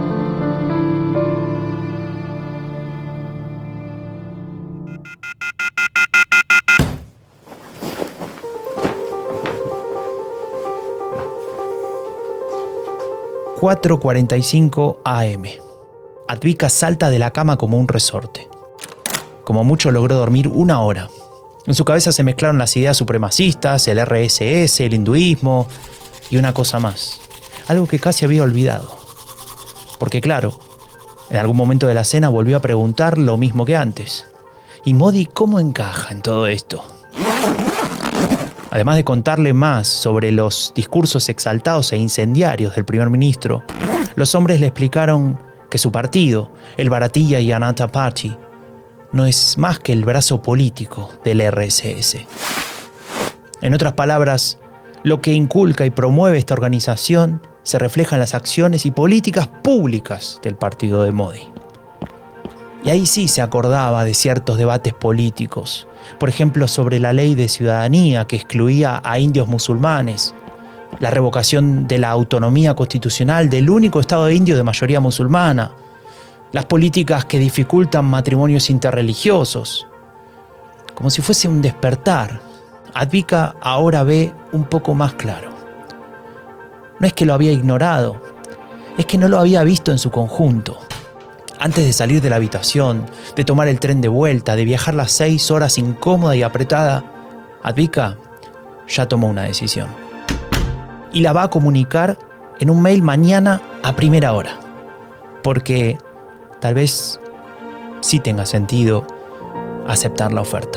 Speaker 5: ...4:45 AM. Advika salta de la cama como un resorte. Como mucho logró dormir 1 hora. En su cabeza se mezclaron las ideas supremacistas, el RSS, el hinduismo y una cosa más. Algo que casi había olvidado. Porque claro, en algún momento de la cena volvió a preguntar lo mismo que antes. ¿Y Modi cómo encaja en todo esto? Además de contarle más sobre los discursos exaltados e incendiarios del primer ministro, los hombres le explicaron que su partido, el Bharatiya Janata Party, no es más que el brazo político del RSS. En otras palabras, lo que inculca y promueve esta organización se refleja en las acciones y políticas públicas del partido de Modi. Y ahí sí se acordaba de ciertos debates políticos, por ejemplo sobre la ley de ciudadanía que excluía a indios musulmanes, la revocación de la autonomía constitucional del único estado indio de mayoría musulmana, las políticas que dificultan matrimonios interreligiosos. Como si fuese un despertar, Advika ahora ve un poco más claro. No es que lo había ignorado, es que no lo había visto en su conjunto. Antes de salir de la habitación, de tomar el tren de vuelta, de viajar las 6 horas incómoda y apretada, Advika ya tomó una decisión. Y la va a comunicar en un mail mañana a primera hora. Porque tal vez sí tenga sentido aceptar la oferta.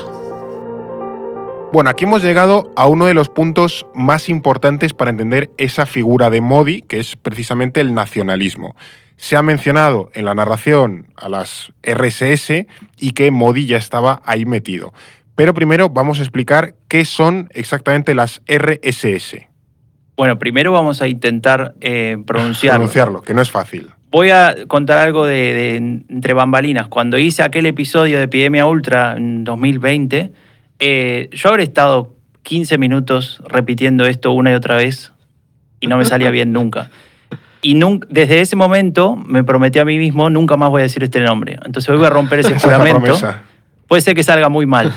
Speaker 1: Bueno, aquí hemos llegado a uno de los puntos más importantes para entender esa figura de Modi, que es precisamente el nacionalismo. Se ha mencionado en la narración a las RSS y que Modi ya estaba ahí metido. Pero primero vamos a explicar qué son exactamente las RSS.
Speaker 4: Bueno, primero vamos a intentar pronunciarlo,
Speaker 1: que no es fácil.
Speaker 4: Voy a contar algo de entre bambalinas. Cuando hice aquel episodio de Epidemia Ultra en 2020, yo habré estado 15 minutos repitiendo esto una y otra vez y no me salía bien nunca. Y desde ese momento me prometí a mí mismo, nunca más voy a decir este nombre. Entonces hoy voy a romper ese juramento. Puede ser que salga muy mal.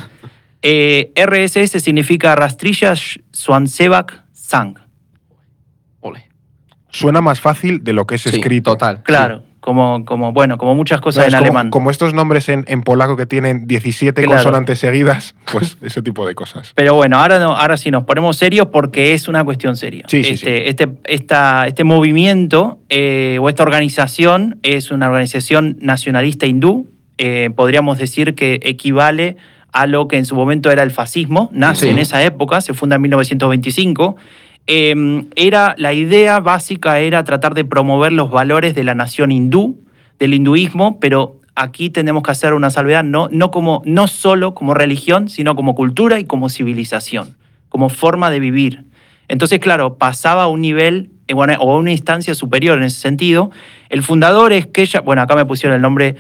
Speaker 4: RSS significa Rastriya Swansevak Sangh.
Speaker 3: Ole.
Speaker 1: Suena más fácil de lo que es escrito.
Speaker 3: Total.
Speaker 4: Claro, sí. como muchas cosas en alemán.
Speaker 1: Como estos nombres en polaco que tienen 17 consonantes seguidas, pues ese tipo de cosas.
Speaker 4: Pero bueno, ahora sí nos ponemos serios porque es una cuestión seria.
Speaker 1: Sí.
Speaker 4: Este movimiento o esta organización es una organización nacionalista hindú. Podríamos decir que equivale a lo que en su momento era el fascismo. Nace en esa época, se funda en 1925. La idea básica era tratar de promover los valores de la nación hindú, del hinduismo, pero aquí tenemos que hacer una salvedad, no solo como religión, sino como cultura y como civilización, como forma de vivir. Entonces, claro, pasaba a un nivel o a una instancia superior en ese sentido. El fundador es Keshav, bueno, acá me pusieron el nombre.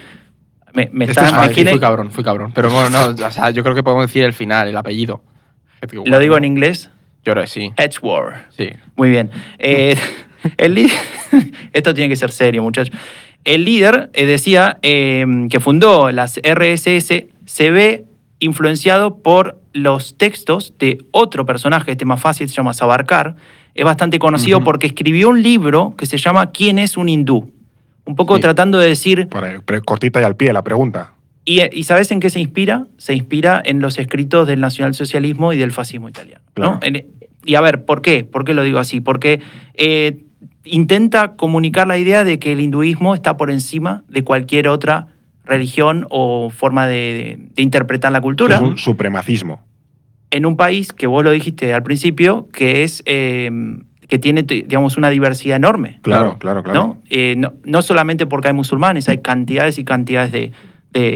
Speaker 3: Fui cabrón. Pero bueno, no, o sea, yo creo que podemos decir el final, el apellido.
Speaker 4: ¿Lo digo en inglés?
Speaker 3: Yo creo que sí.
Speaker 4: Edgeworth.
Speaker 3: Sí.
Speaker 4: Muy bien. El líder, esto tiene que ser serio, muchachos. El líder decía que fundó las RSS, se ve influenciado por los textos de otro personaje, este más fácil, se llama Savarkar. Es bastante conocido porque escribió un libro que se llama ¿Quién es un hindú? Un poco tratando de decir...
Speaker 1: Cortita y al pie la pregunta.
Speaker 4: ¿Y sabes en qué se inspira? Se inspira en los escritos del nacionalsocialismo y del fascismo italiano. Claro. ¿No? Y a ver, ¿por qué? ¿Por qué lo digo así? Porque intenta comunicar la idea de que el hinduismo está por encima de cualquier otra religión o forma de interpretar la cultura.
Speaker 1: Es un supremacismo.
Speaker 4: En un país que vos lo dijiste al principio, que es... que tiene, digamos, una diversidad enorme.
Speaker 1: Claro.
Speaker 4: ¿No? No solamente porque hay musulmanes, hay cantidades y cantidades de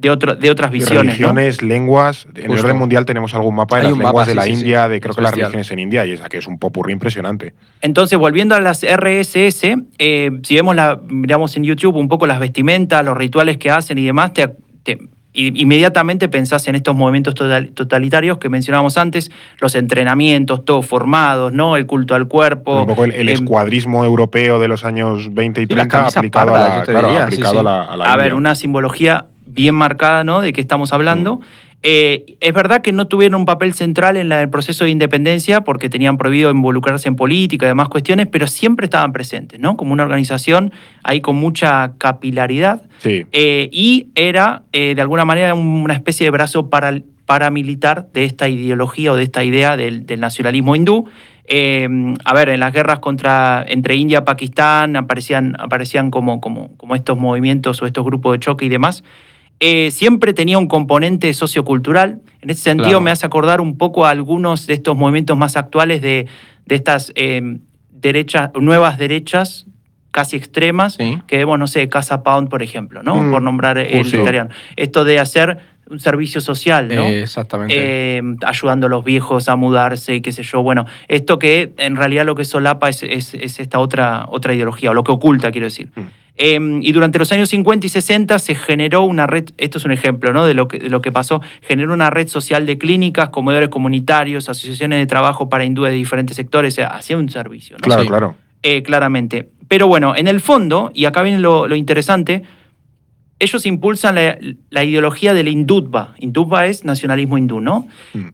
Speaker 4: de otras visiones.
Speaker 1: Religiones,
Speaker 4: ¿no?
Speaker 1: lenguas. En el orden mundial tenemos algún mapa de
Speaker 3: Hay
Speaker 1: las
Speaker 3: un
Speaker 1: lenguas
Speaker 3: mapa,
Speaker 1: de la
Speaker 3: sí, sí,
Speaker 1: India,
Speaker 3: sí.
Speaker 1: de creo
Speaker 3: Es
Speaker 1: que las
Speaker 3: bestial.
Speaker 1: religiones en India, y esa que es un popurrí impresionante.
Speaker 4: Entonces, volviendo a las RSS, si vemos miramos en YouTube un poco las vestimentas, los rituales que hacen y demás, inmediatamente pensás en estos movimientos totalitarios que mencionábamos antes, los entrenamientos, todos formados, ¿no? El culto al cuerpo.
Speaker 1: Un poco el escuadrismo europeo de los años 20 y
Speaker 3: Sí, las
Speaker 1: 30
Speaker 3: camisas
Speaker 1: aplicado,
Speaker 3: pardas,
Speaker 1: a
Speaker 3: yo
Speaker 1: la,
Speaker 3: te
Speaker 1: claro,
Speaker 3: diría,
Speaker 1: aplicado
Speaker 3: sí, sí.
Speaker 1: a la
Speaker 4: A ver,
Speaker 1: India.
Speaker 4: una simbología bien marcada, ¿no? De qué estamos hablando. Es verdad que no tuvieron un papel central en el proceso de independencia porque tenían prohibido involucrarse en política y demás cuestiones, pero siempre estaban presentes, ¿no? Como una organización ahí con mucha capilaridad.
Speaker 1: Sí.
Speaker 4: Y era, de alguna manera, una especie de brazo paramilitar de esta ideología o de esta idea del nacionalismo hindú. A ver, en las guerras entre India y Pakistán aparecían como estos movimientos o estos grupos de choque y demás. Siempre tenía un componente sociocultural. En ese sentido,
Speaker 3: Claro.
Speaker 4: me hace acordar un poco a algunos de estos movimientos más actuales de estas nuevas derechas casi extremas,
Speaker 3: Sí.
Speaker 4: que vemos, no sé, Casa Pound, por ejemplo, ¿no? Por nombrar el
Speaker 1: sí.
Speaker 4: italiano. Esto de hacer un servicio social, ¿no?
Speaker 3: Exactamente.
Speaker 4: Ayudando a los viejos a mudarse y qué sé yo. Bueno, esto que en realidad lo que solapa es esta otra ideología, o lo que oculta, quiero decir. Y durante los años 50 y 60 se generó una red, esto es un ejemplo, ¿no? de lo que pasó, generó una red social de clínicas, comedores comunitarios, asociaciones de trabajo para hindúes de diferentes sectores, o sea, hacía un servicio, ¿no?
Speaker 1: Claro,
Speaker 3: Sí.
Speaker 1: claro.
Speaker 4: Claramente. Pero bueno, en el fondo, y acá viene lo interesante, ellos impulsan la ideología del hindutva. Hindutva es nacionalismo hindú, ¿no?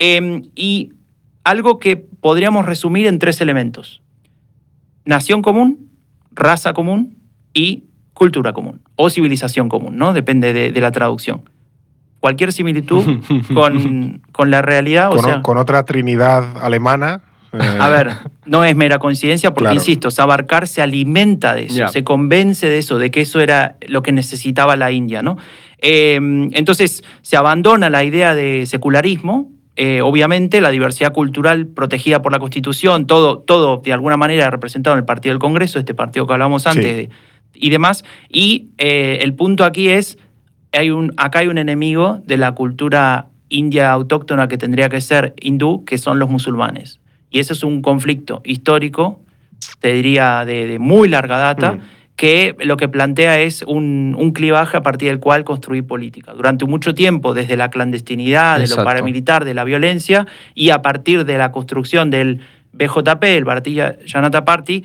Speaker 4: Y algo que podríamos resumir en 3 elementos. Nación común, raza común y cultura común. O civilización común, ¿no? Depende de la traducción. Cualquier similitud con la realidad,
Speaker 1: Con otra trinidad alemana.
Speaker 4: A ver, no es mera coincidencia porque,
Speaker 1: Claro.
Speaker 4: insisto, Savarkar se alimenta de eso,
Speaker 3: Ya.
Speaker 4: se convence de eso, de que eso era lo que necesitaba la India, ¿no? Entonces, se abandona la idea de secularismo, obviamente la diversidad cultural protegida por la Constitución, todo de alguna manera representado en el Partido del Congreso, este partido que hablábamos antes, y demás, y el punto aquí es, acá hay un enemigo de la cultura india autóctona que tendría que ser hindú, que son los musulmanes. Y ese es un conflicto histórico, te diría, de muy larga data, que lo que plantea es un clivaje a partir del cual construir política. Durante mucho tiempo, desde la clandestinidad, de lo
Speaker 3: Exacto.
Speaker 4: paramilitar, de la violencia, y a partir de la construcción del BJP, el Bharatiya Janata Party,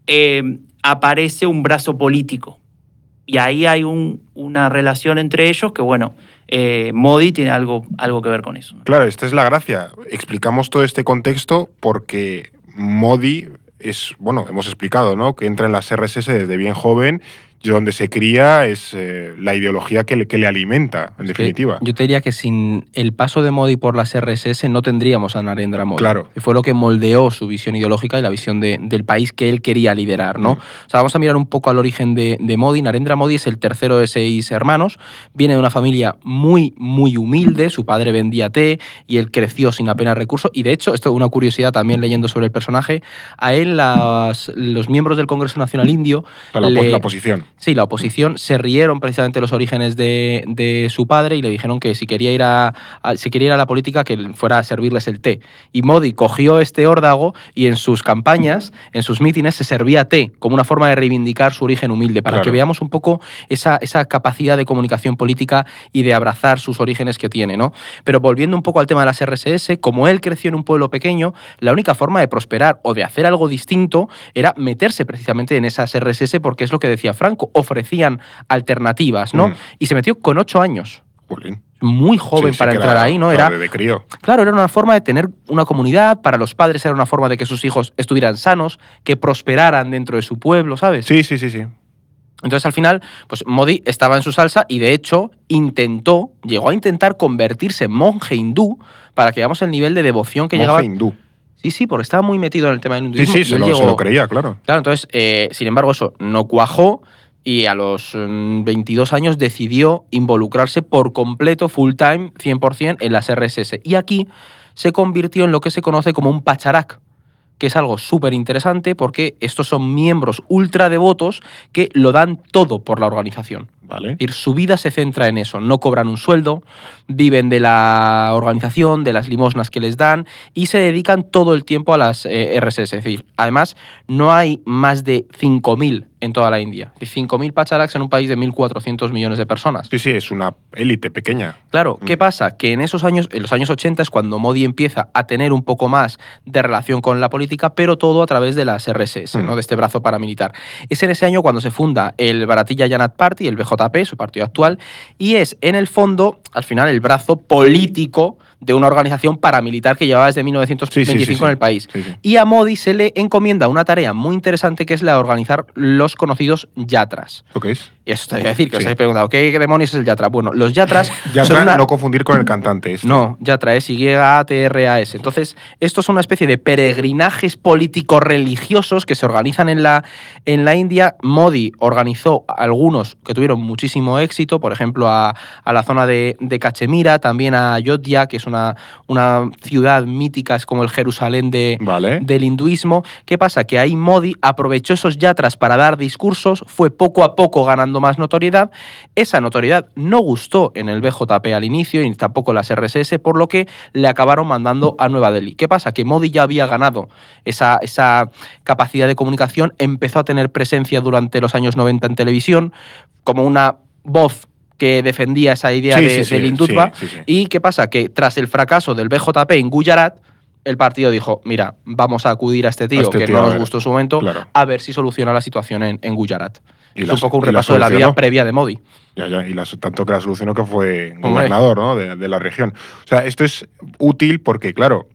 Speaker 4: aparece un brazo político. Y ahí hay una relación entre ellos que, bueno, Modi tiene algo que ver con eso, ¿no?
Speaker 1: Claro, esta es la gracia. Explicamos todo este contexto porque Modi es, bueno, hemos explicado, ¿no? Que entra en las RSS desde bien joven y donde se cría es la ideología que le alimenta, en definitiva.
Speaker 3: Yo te diría que sin el paso de Modi por las RSS no tendríamos a Narendra Modi.
Speaker 1: Claro.
Speaker 3: Que fue lo que moldeó su visión ideológica y la visión del país que él quería liderar, ¿no? O sea, vamos a mirar un poco al origen de Modi. Narendra Modi es el tercero de 6 hermanos. Viene de una familia muy, muy humilde. Su padre vendía té y él creció sin apenas recursos. Y de hecho, esto es una curiosidad también leyendo sobre el personaje, a él los miembros del Congreso Nacional Indio...
Speaker 1: La oposición.
Speaker 3: Sí, la oposición se rieron precisamente los orígenes de su padre y le dijeron que si quería ir a la política que fuera a servirles el té. Y Modi cogió este órdago y en sus campañas, en sus mítines, se servía té como una forma de reivindicar su origen humilde, para
Speaker 1: Claro.
Speaker 3: que veamos un poco esa capacidad de comunicación política y de abrazar sus orígenes que tiene, ¿no? Pero volviendo un poco al tema de las RSS, como él creció en un pueblo pequeño, la única forma de prosperar o de hacer algo distinto era meterse precisamente en esas RSS, porque es lo que decía Franco, ofrecían alternativas, ¿no? Y se metió con 8 años.
Speaker 1: Jolín.
Speaker 3: Muy joven
Speaker 1: Sí,
Speaker 3: para
Speaker 1: que
Speaker 3: entrar ahí, ¿no?
Speaker 1: Claro, de crío.
Speaker 3: Claro, era una forma de tener una comunidad, para los padres era una forma de que sus hijos estuvieran sanos, que prosperaran dentro de su pueblo, ¿sabes?
Speaker 1: Sí.
Speaker 3: Entonces, al final, pues Modi estaba en su salsa y, de hecho, llegó a intentar convertirse en monje hindú para que veamos el nivel de devoción que
Speaker 1: Monje
Speaker 3: llegaba.
Speaker 1: hindú.
Speaker 3: Sí, porque estaba muy metido en el tema del
Speaker 1: Sí,
Speaker 3: hinduismo.
Speaker 1: sí,
Speaker 3: y
Speaker 1: se
Speaker 3: él
Speaker 1: lo
Speaker 3: llegó-
Speaker 1: creía, claro.
Speaker 3: Claro, entonces, sin embargo, eso no cuajó y a los 22 años decidió involucrarse por completo, full time, 100% en las RSS. Y aquí se convirtió en lo que se conoce como un pacharak, que es algo súper interesante porque estos son miembros ultra devotos que lo dan todo por la organización.
Speaker 1: Vale.
Speaker 3: Es decir, su vida se centra en eso. No cobran un sueldo, viven de la organización, de las limosnas que les dan y se dedican todo el tiempo a las RSS. Es decir, además, no hay más de 5.000 en toda la India. 5.000 pacharaks en un país de 1.400 millones de personas.
Speaker 1: Sí, es una élite pequeña.
Speaker 3: Claro, ¿qué pasa? Que en esos años, en los años 80 es cuando Modi empieza a tener un poco más de relación con la política, pero todo a través de las RSS, ¿no? De este brazo paramilitar. Es en ese año cuando se funda el Bharatiya Janata Party, el BJP, su partido actual, y es en el fondo, al final, el brazo político de una organización paramilitar que llevaba desde 1925 en el país. Y a Modi se le encomienda una tarea muy interesante que es la de organizar los conocidos yatras.
Speaker 1: ¿Lo que es?
Speaker 3: Y eso te voy a decir, que os habéis preguntado, ¿qué demonios es el yatra? Bueno, los yatras
Speaker 1: Yatra,
Speaker 3: son una...
Speaker 1: no confundir con el cantante.
Speaker 3: No, yatra es Y-A-T-R-A-S. Entonces, estos son una especie de peregrinajes políticos religiosos que se organizan en la India. Modi organizó algunos que tuvieron muchísimo éxito, por ejemplo, a la zona de Cachemira, también a Ayodhya, que es una ciudad mítica, es como el Jerusalén del hinduismo. ¿Qué pasa? Que ahí Modi aprovechó esos yatras para dar discursos, fue poco a poco ganando más notoriedad. Esa notoriedad no gustó en el BJP al inicio y tampoco las RSS, por lo que le acabaron mandando a Nueva Delhi. ¿Qué pasa? Que Modi ya había ganado esa capacidad de comunicación, empezó a tener presencia durante los años 90 en televisión como una voz que defendía esa idea del hindutva. ¿Y qué pasa? Que tras el fracaso del BJP en Gujarat, el partido dijo, mira, vamos a acudir a este tío que no nos gustó en su momento, a ver si soluciona la situación en Gujarat. Es un poco un repaso de la vida previa de Modi.
Speaker 1: Tanto que la solucionó que fue gobernador, ¿no? de la región. O sea, esto es útil porque, claro,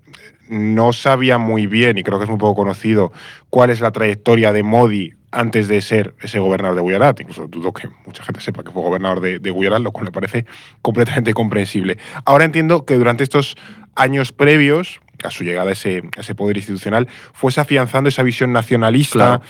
Speaker 1: no sabía muy bien, y creo que es muy poco conocido, cuál es la trayectoria de Modi antes de ser ese gobernador de Gujarat. Incluso dudo que mucha gente sepa que fue gobernador de Gujarat, lo cual me parece completamente comprensible. Ahora entiendo que durante estos años previos a su llegada a ese poder institucional, fuese afianzando esa visión nacionalista.
Speaker 3: Claro.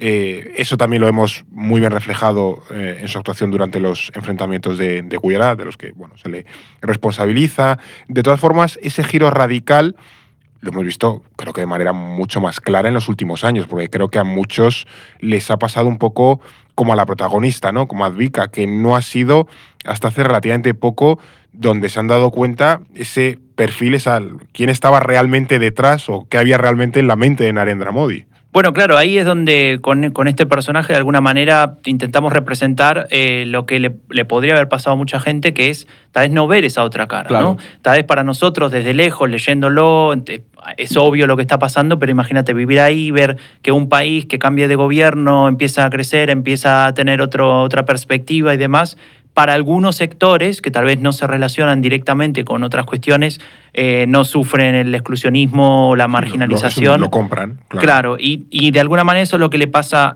Speaker 1: Eso también lo hemos muy bien reflejado en su actuación durante los enfrentamientos de Gujarat, de los que se le responsabiliza. De todas formas, ese giro radical lo hemos visto, creo que de manera mucho más clara en los últimos años, porque creo que a muchos les ha pasado un poco como a la protagonista, ¿no? Como a Advika, que no ha sido hasta hace relativamente poco donde se han dado cuenta ese perfil, quién estaba realmente detrás o qué había realmente en la mente de Narendra Modi.
Speaker 4: Bueno, claro, ahí es donde con este personaje de alguna manera intentamos representar lo que le podría haber pasado a mucha gente, que es tal vez no ver esa otra cara,
Speaker 3: claro,
Speaker 4: ¿no? Tal vez para nosotros desde lejos, leyéndolo, es obvio lo que está pasando, pero imagínate vivir ahí, ver que un país que cambie de gobierno empieza a crecer, empieza a tener otra perspectiva y demás. Para algunos sectores que tal vez no se relacionan directamente con otras cuestiones, no sufren el exclusionismo o la marginalización.
Speaker 1: Lo compran.
Speaker 4: Claro, y de alguna manera eso es lo que le pasa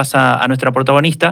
Speaker 4: a nuestra protagonista.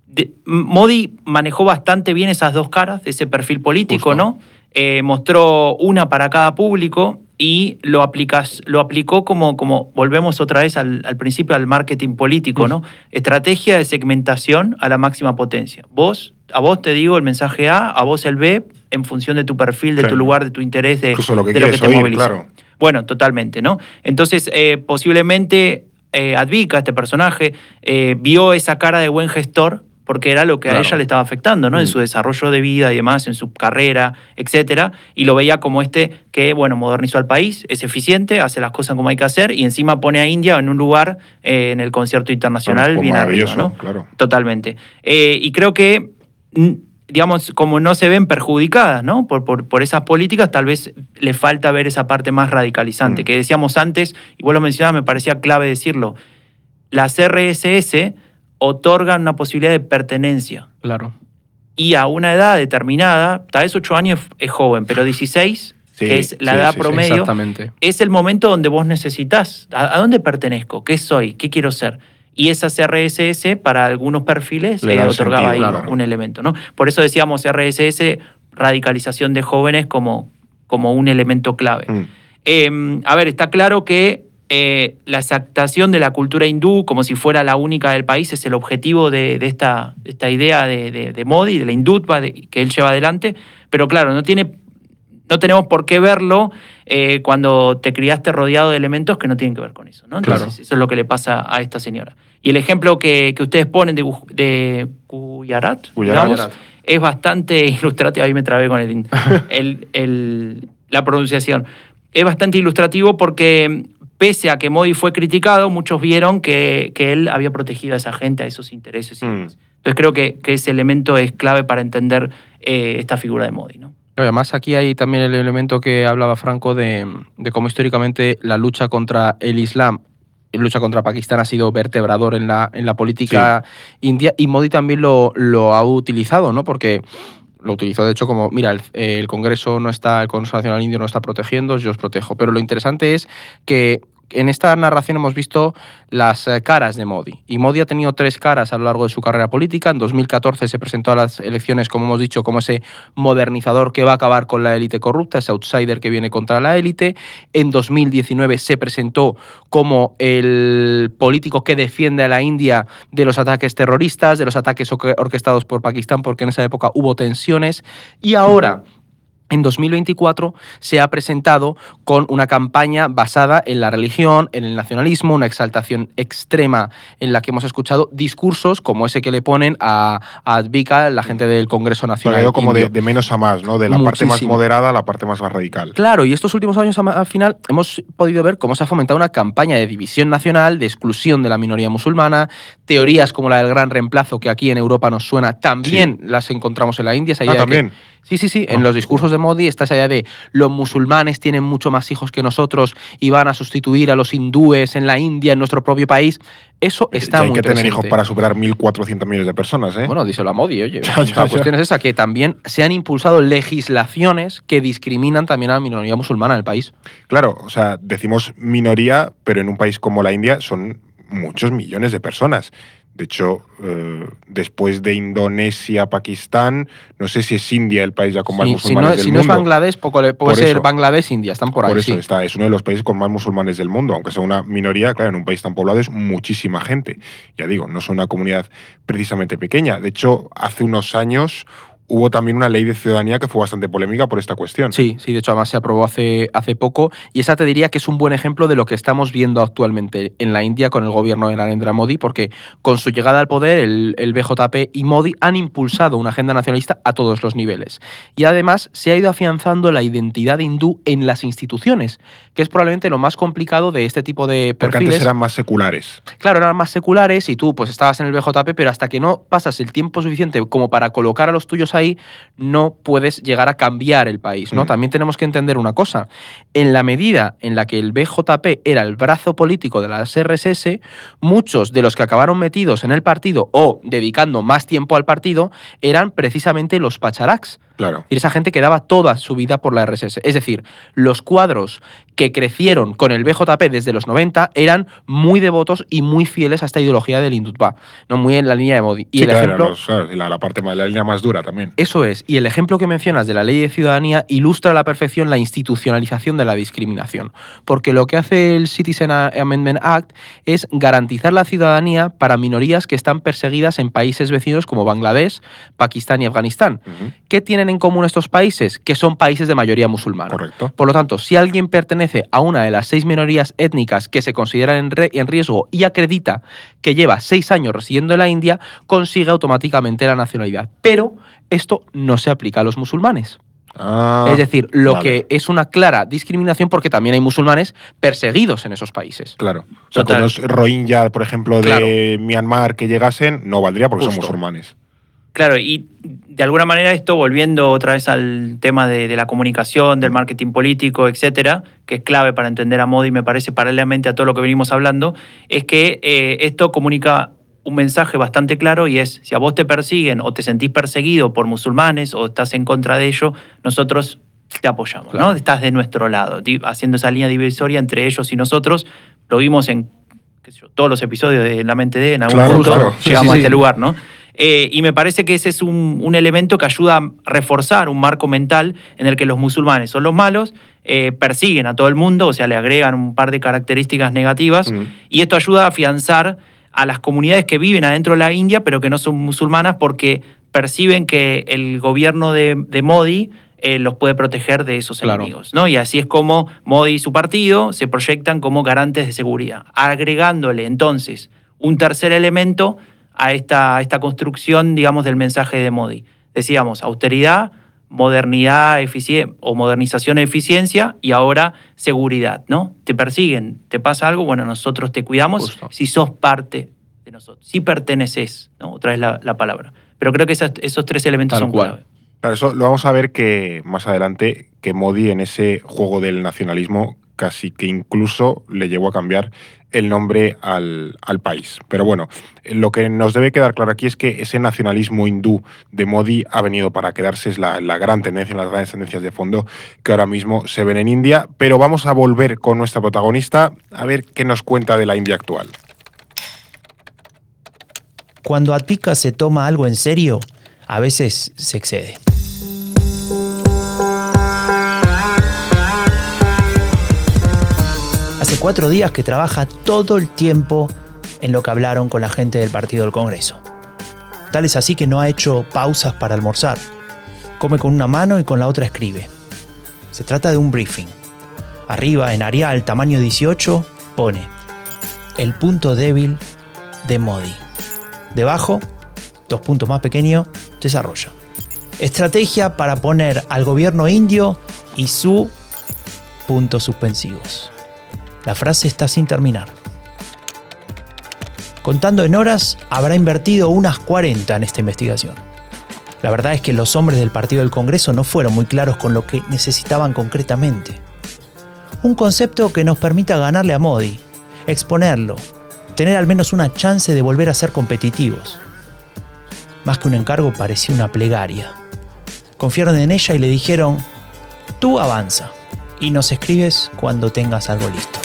Speaker 4: Modi manejó bastante bien esas dos caras de ese perfil político, justo, ¿no? Mostró una para cada público y lo aplicó como volvemos otra vez al principio al marketing político, ¿no? Estrategia de segmentación a la máxima potencia. A vos te digo el mensaje A vos el B, en función de tu perfil, de tu lugar, de tu interés, de lo que te moviliza. Claro. Bueno, totalmente, ¿no? Entonces, posiblemente Advika, este personaje, vio esa cara de buen gestor porque era lo que a ella le estaba afectando, ¿no? En su desarrollo de vida y demás, en su carrera, etcétera, y lo veía como que, modernizó al país, es eficiente, hace las cosas como hay que hacer, y encima pone a India en un lugar en el concierto internacional bien arriba, ¿no?
Speaker 1: Claro.
Speaker 4: Totalmente. Y creo que, digamos, como no se ven perjudicadas, ¿no? Por esas políticas, tal vez le falta ver esa parte más radicalizante, que decíamos antes, y vos lo mencionabas, me parecía clave decirlo, las RSS otorgan una posibilidad de pertenencia.
Speaker 3: Claro.
Speaker 4: Y a una edad determinada, tal vez 8 años es joven, pero 16, que es la edad promedio, es el momento donde vos necesitas, ¿a dónde pertenezco? ¿Qué soy? ¿Qué quiero ser? Y esas RSS, para algunos perfiles, otorgaba ahí un elemento, ¿no? Por eso decíamos RSS, radicalización de jóvenes como un elemento clave. A ver, está claro que la exaltación de la cultura hindú como si fuera la única del país es el objetivo de esta idea de Modi, de la hindutva que él lleva adelante, pero claro, no tenemos por qué verlo cuando te criaste rodeado de elementos que no tienen que ver con eso, ¿no? Entonces, eso es lo que le pasa a esta señora. Y el ejemplo que ustedes ponen de Gujarat,
Speaker 1: Gujarat.
Speaker 4: digamos, es bastante ilustrativo. Ahí me trabé con la pronunciación. Es bastante ilustrativo porque, pese a que Modi fue criticado, muchos vieron que él había protegido a esa gente, a esos intereses. Entonces creo que ese elemento es clave para entender esta figura de Modi, ¿no?
Speaker 3: Además, aquí hay también el elemento que hablaba Franco de cómo históricamente la lucha contra el Islam, la lucha contra Pakistán ha sido vertebrador en la política india, y Modi también lo ha utilizado, ¿no? Porque lo utilizó, de hecho, como, mira, el Congreso Nacional Indio no está protegiendo, yo os protejo. Pero lo interesante es que en esta narración hemos visto las caras de Modi. Y Modi ha tenido 3 caras a lo largo de su carrera política. En 2014 se presentó a las elecciones, como hemos dicho, como ese modernizador que va a acabar con la élite corrupta, ese outsider que viene contra la élite. En 2019 se presentó como el político que defiende a la India de los ataques terroristas, de los ataques orquestados por Pakistán, porque en esa época hubo tensiones. Y ahora, en 2024 se ha presentado con una campaña basada en la religión, en el nacionalismo, una exaltación extrema en la que hemos escuchado discursos como ese que le ponen a Advika, la gente del Congreso Nacional.
Speaker 1: Como de menos a más, ¿no? De la parte más moderada a la parte más radical.
Speaker 3: Claro, y estos últimos años al final hemos podido ver cómo se ha fomentado una campaña de división nacional, de exclusión de la minoría musulmana. Teorías como la del gran reemplazo, que aquí en Europa nos suena, también las encontramos en la India. Esa idea
Speaker 1: también.
Speaker 3: Sí. En los discursos de Modi está esa idea de los musulmanes tienen mucho más hijos que nosotros y van a sustituir a los hindúes en la India, en nuestro propio país. Eso está muy presente.
Speaker 1: Hay que tener hijos para superar 1.400 millones de personas, ¿eh?
Speaker 3: Bueno, díselo a Modi, oye. La cuestión es esa, que también se han impulsado legislaciones que discriminan también a la minoría musulmana en el país.
Speaker 1: Claro, o sea, decimos minoría, pero en un país como la India son muchos millones de personas. De hecho, después de Indonesia, Pakistán, no sé si es India el país ya con más musulmanes del mundo.
Speaker 3: Si no es Bangladesh, puede ser Bangladesh, India, están por ahí.
Speaker 1: Por eso es uno de los países con más musulmanes del mundo, aunque sea una minoría, claro, en un país tan poblado es muchísima gente. Ya digo, no son una comunidad precisamente pequeña. De hecho, hace unos años hubo también una ley de ciudadanía que fue bastante polémica por esta cuestión.
Speaker 3: Sí, de hecho además se aprobó hace poco, y esa te diría que es un buen ejemplo de lo que estamos viendo actualmente en la India con el gobierno de Narendra Modi, porque con su llegada al poder el BJP y Modi han impulsado una agenda nacionalista a todos los niveles. Y además se ha ido afianzando la identidad hindú en las instituciones, que es probablemente lo más complicado de este tipo de perfiles.
Speaker 1: Porque antes eran más seculares.
Speaker 3: Claro, eran más seculares y tú pues estabas en el BJP, pero hasta que no pasas el tiempo suficiente como para colocar a los tuyos ahí, no puedes llegar a cambiar el país, ¿no? También tenemos que entender una cosa. En la medida en la que el BJP era el brazo político de las RSS, muchos de los que acabaron metidos en el partido o dedicando más tiempo al partido eran precisamente los pacharaks.
Speaker 1: Claro.
Speaker 3: Y esa gente que daba toda su vida por la RSS. Es decir, los cuadros que crecieron con el BJP desde los 90 eran muy devotos y muy fieles a esta ideología del Hindutva, no muy en la línea de Modi. Y
Speaker 1: sí,
Speaker 3: el ejemplo,
Speaker 1: la parte más, la línea más dura también.
Speaker 3: Eso es. Y el ejemplo que mencionas de la ley de ciudadanía ilustra a la perfección la institucionalización de la discriminación. Porque lo que hace el Citizen Amendment Act es garantizar la ciudadanía para minorías que están perseguidas en países vecinos como Bangladesh, Pakistán y Afganistán. ¿Qué tienen en común estos países? Que son países de mayoría musulmana.
Speaker 1: Correcto.
Speaker 3: Por lo tanto, si alguien pertenece a una de las 6 minorías étnicas que se consideran en riesgo y acredita que lleva 6 años residiendo en la India, consigue automáticamente la nacionalidad. Pero esto no se aplica a los musulmanes. Es decir, lo que es una clara discriminación, porque también hay musulmanes perseguidos en esos países.
Speaker 1: Claro. O sea, con los Rohingya, por ejemplo, de Myanmar que llegasen, no valdría porque son musulmanes.
Speaker 4: Claro, y de alguna manera esto, volviendo otra vez al tema de la comunicación, del marketing político, etcétera, que es clave para entender a Modi, me parece, paralelamente a todo lo que venimos hablando, es que esto comunica un mensaje bastante claro, y es: si a vos te persiguen o te sentís perseguido por musulmanes o estás en contra de ello, nosotros te apoyamos, claro, ¿no? Estás de nuestro lado, haciendo esa línea divisoria entre ellos y nosotros. Lo vimos en todos los episodios de La Mente de, en algún punto llegamos a este lugar, ¿no? Y me parece que ese es un elemento que ayuda a reforzar un marco mental en el que los musulmanes son los malos, persiguen a todo el mundo, o sea, le agregan un par de características negativas, y esto ayuda a afianzar a las comunidades que viven adentro de la India, pero que no son musulmanas, porque perciben que el gobierno de Modi los puede proteger de esos enemigos, ¿no? Y así es como Modi y su partido se proyectan como garantes de seguridad. Agregándole entonces un tercer elemento, a esta construcción, digamos, del mensaje de Modi. Decíamos, austeridad, modernidad, o modernización, eficiencia, y ahora seguridad, ¿no? Te persiguen, te pasa algo, bueno, nosotros te cuidamos. Justo. Si sos parte de nosotros, si perteneces, ¿no? Otra vez la palabra. Pero creo que esos tres elementos son clave.
Speaker 1: Claro, eso lo vamos a ver que más adelante, que Modi en ese juego del nacionalismo casi que incluso le llevó a cambiar el nombre al país. Pero bueno, lo que nos debe quedar claro aquí es que ese nacionalismo hindú de Modi ha venido para quedarse, es la gran tendencia, las grandes tendencias de fondo que ahora mismo se ven en India. Pero vamos a volver con nuestra protagonista a ver qué nos cuenta de la India actual.
Speaker 5: Cuando Advika se toma algo en serio, a veces se excede. Hace 4 días que trabaja todo el tiempo en lo que hablaron con la gente del Partido del Congreso. Tal es así que no ha hecho pausas para almorzar. Come con una mano y con la otra escribe. Se trata de un briefing. Arriba, en Arial, tamaño 18, pone el punto débil de Modi. Debajo, 2 puntos más pequeños, desarrollo. Estrategia para poner al gobierno indio y su puntos suspensivos. La frase está sin terminar. Contando en horas, habrá invertido unas 40 en esta investigación. La verdad es que los hombres del Partido del Congreso no fueron muy claros con lo que necesitaban concretamente. Un concepto que nos permita ganarle a Modi, exponerlo, tener al menos una chance de volver a ser competitivos. Más que un encargo, parecía una plegaria. Confiaron en ella y le dijeron: tú avanza y nos escribes cuando tengas algo listo.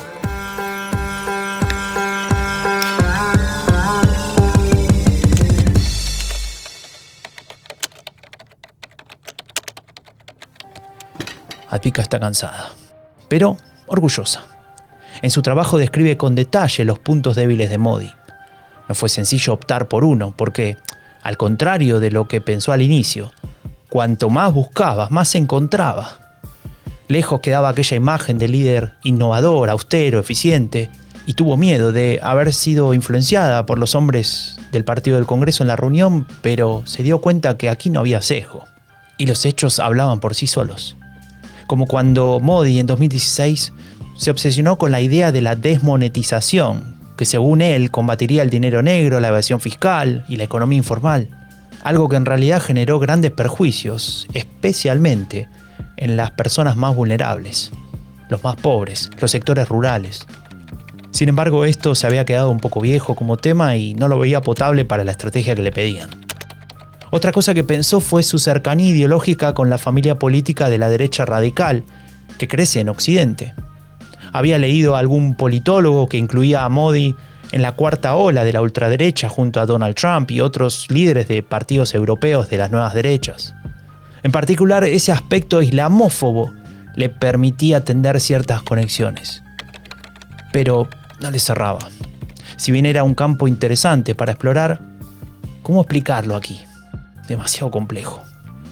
Speaker 5: Advika está cansada, pero orgullosa. En su trabajo describe con detalle los puntos débiles de Modi. No fue sencillo optar por uno, porque, al contrario de lo que pensó al inicio, cuanto más buscaba, más se encontraba. Lejos quedaba aquella imagen de líder innovador, austero, eficiente, y tuvo miedo de haber sido influenciada por los hombres del Partido del Congreso en la reunión, pero se dio cuenta que aquí no había sesgo, y los hechos hablaban por sí solos. Como cuando Modi en 2016 se obsesionó con la idea de la desmonetización, que según él combatiría el dinero negro, la evasión fiscal y la economía informal, algo que en realidad generó grandes perjuicios, especialmente en las personas más vulnerables, los más pobres, los sectores rurales. Sin embargo, esto se había quedado un poco viejo como tema y no lo veía potable para la estrategia que le pedían. Otra cosa que pensó fue su cercanía ideológica con la familia política de la derecha radical, que crece en Occidente. Había leído a algún politólogo que incluía a Modi en la cuarta ola de la ultraderecha junto a Donald Trump y otros líderes de partidos europeos de las nuevas derechas. En particular, ese aspecto islamófobo le permitía tender ciertas conexiones. Pero no le cerraba. Si bien era un campo interesante para explorar, ¿cómo explicarlo aquí? Demasiado complejo.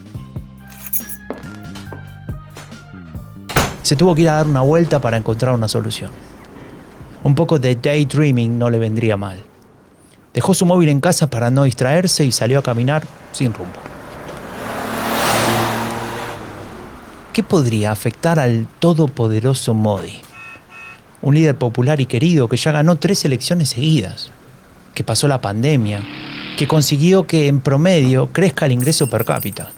Speaker 5: Se tuvo que ir a dar una vuelta para encontrar una solución. Un poco de daydreaming no le vendría mal. Dejó su móvil en casa para no distraerse y salió a caminar sin rumbo. ¿Qué podría afectar al todopoderoso Modi? Un líder popular y querido que ya ganó 3 elecciones seguidas, que pasó la pandemia, que consiguió que en promedio crezca el ingreso per cápita.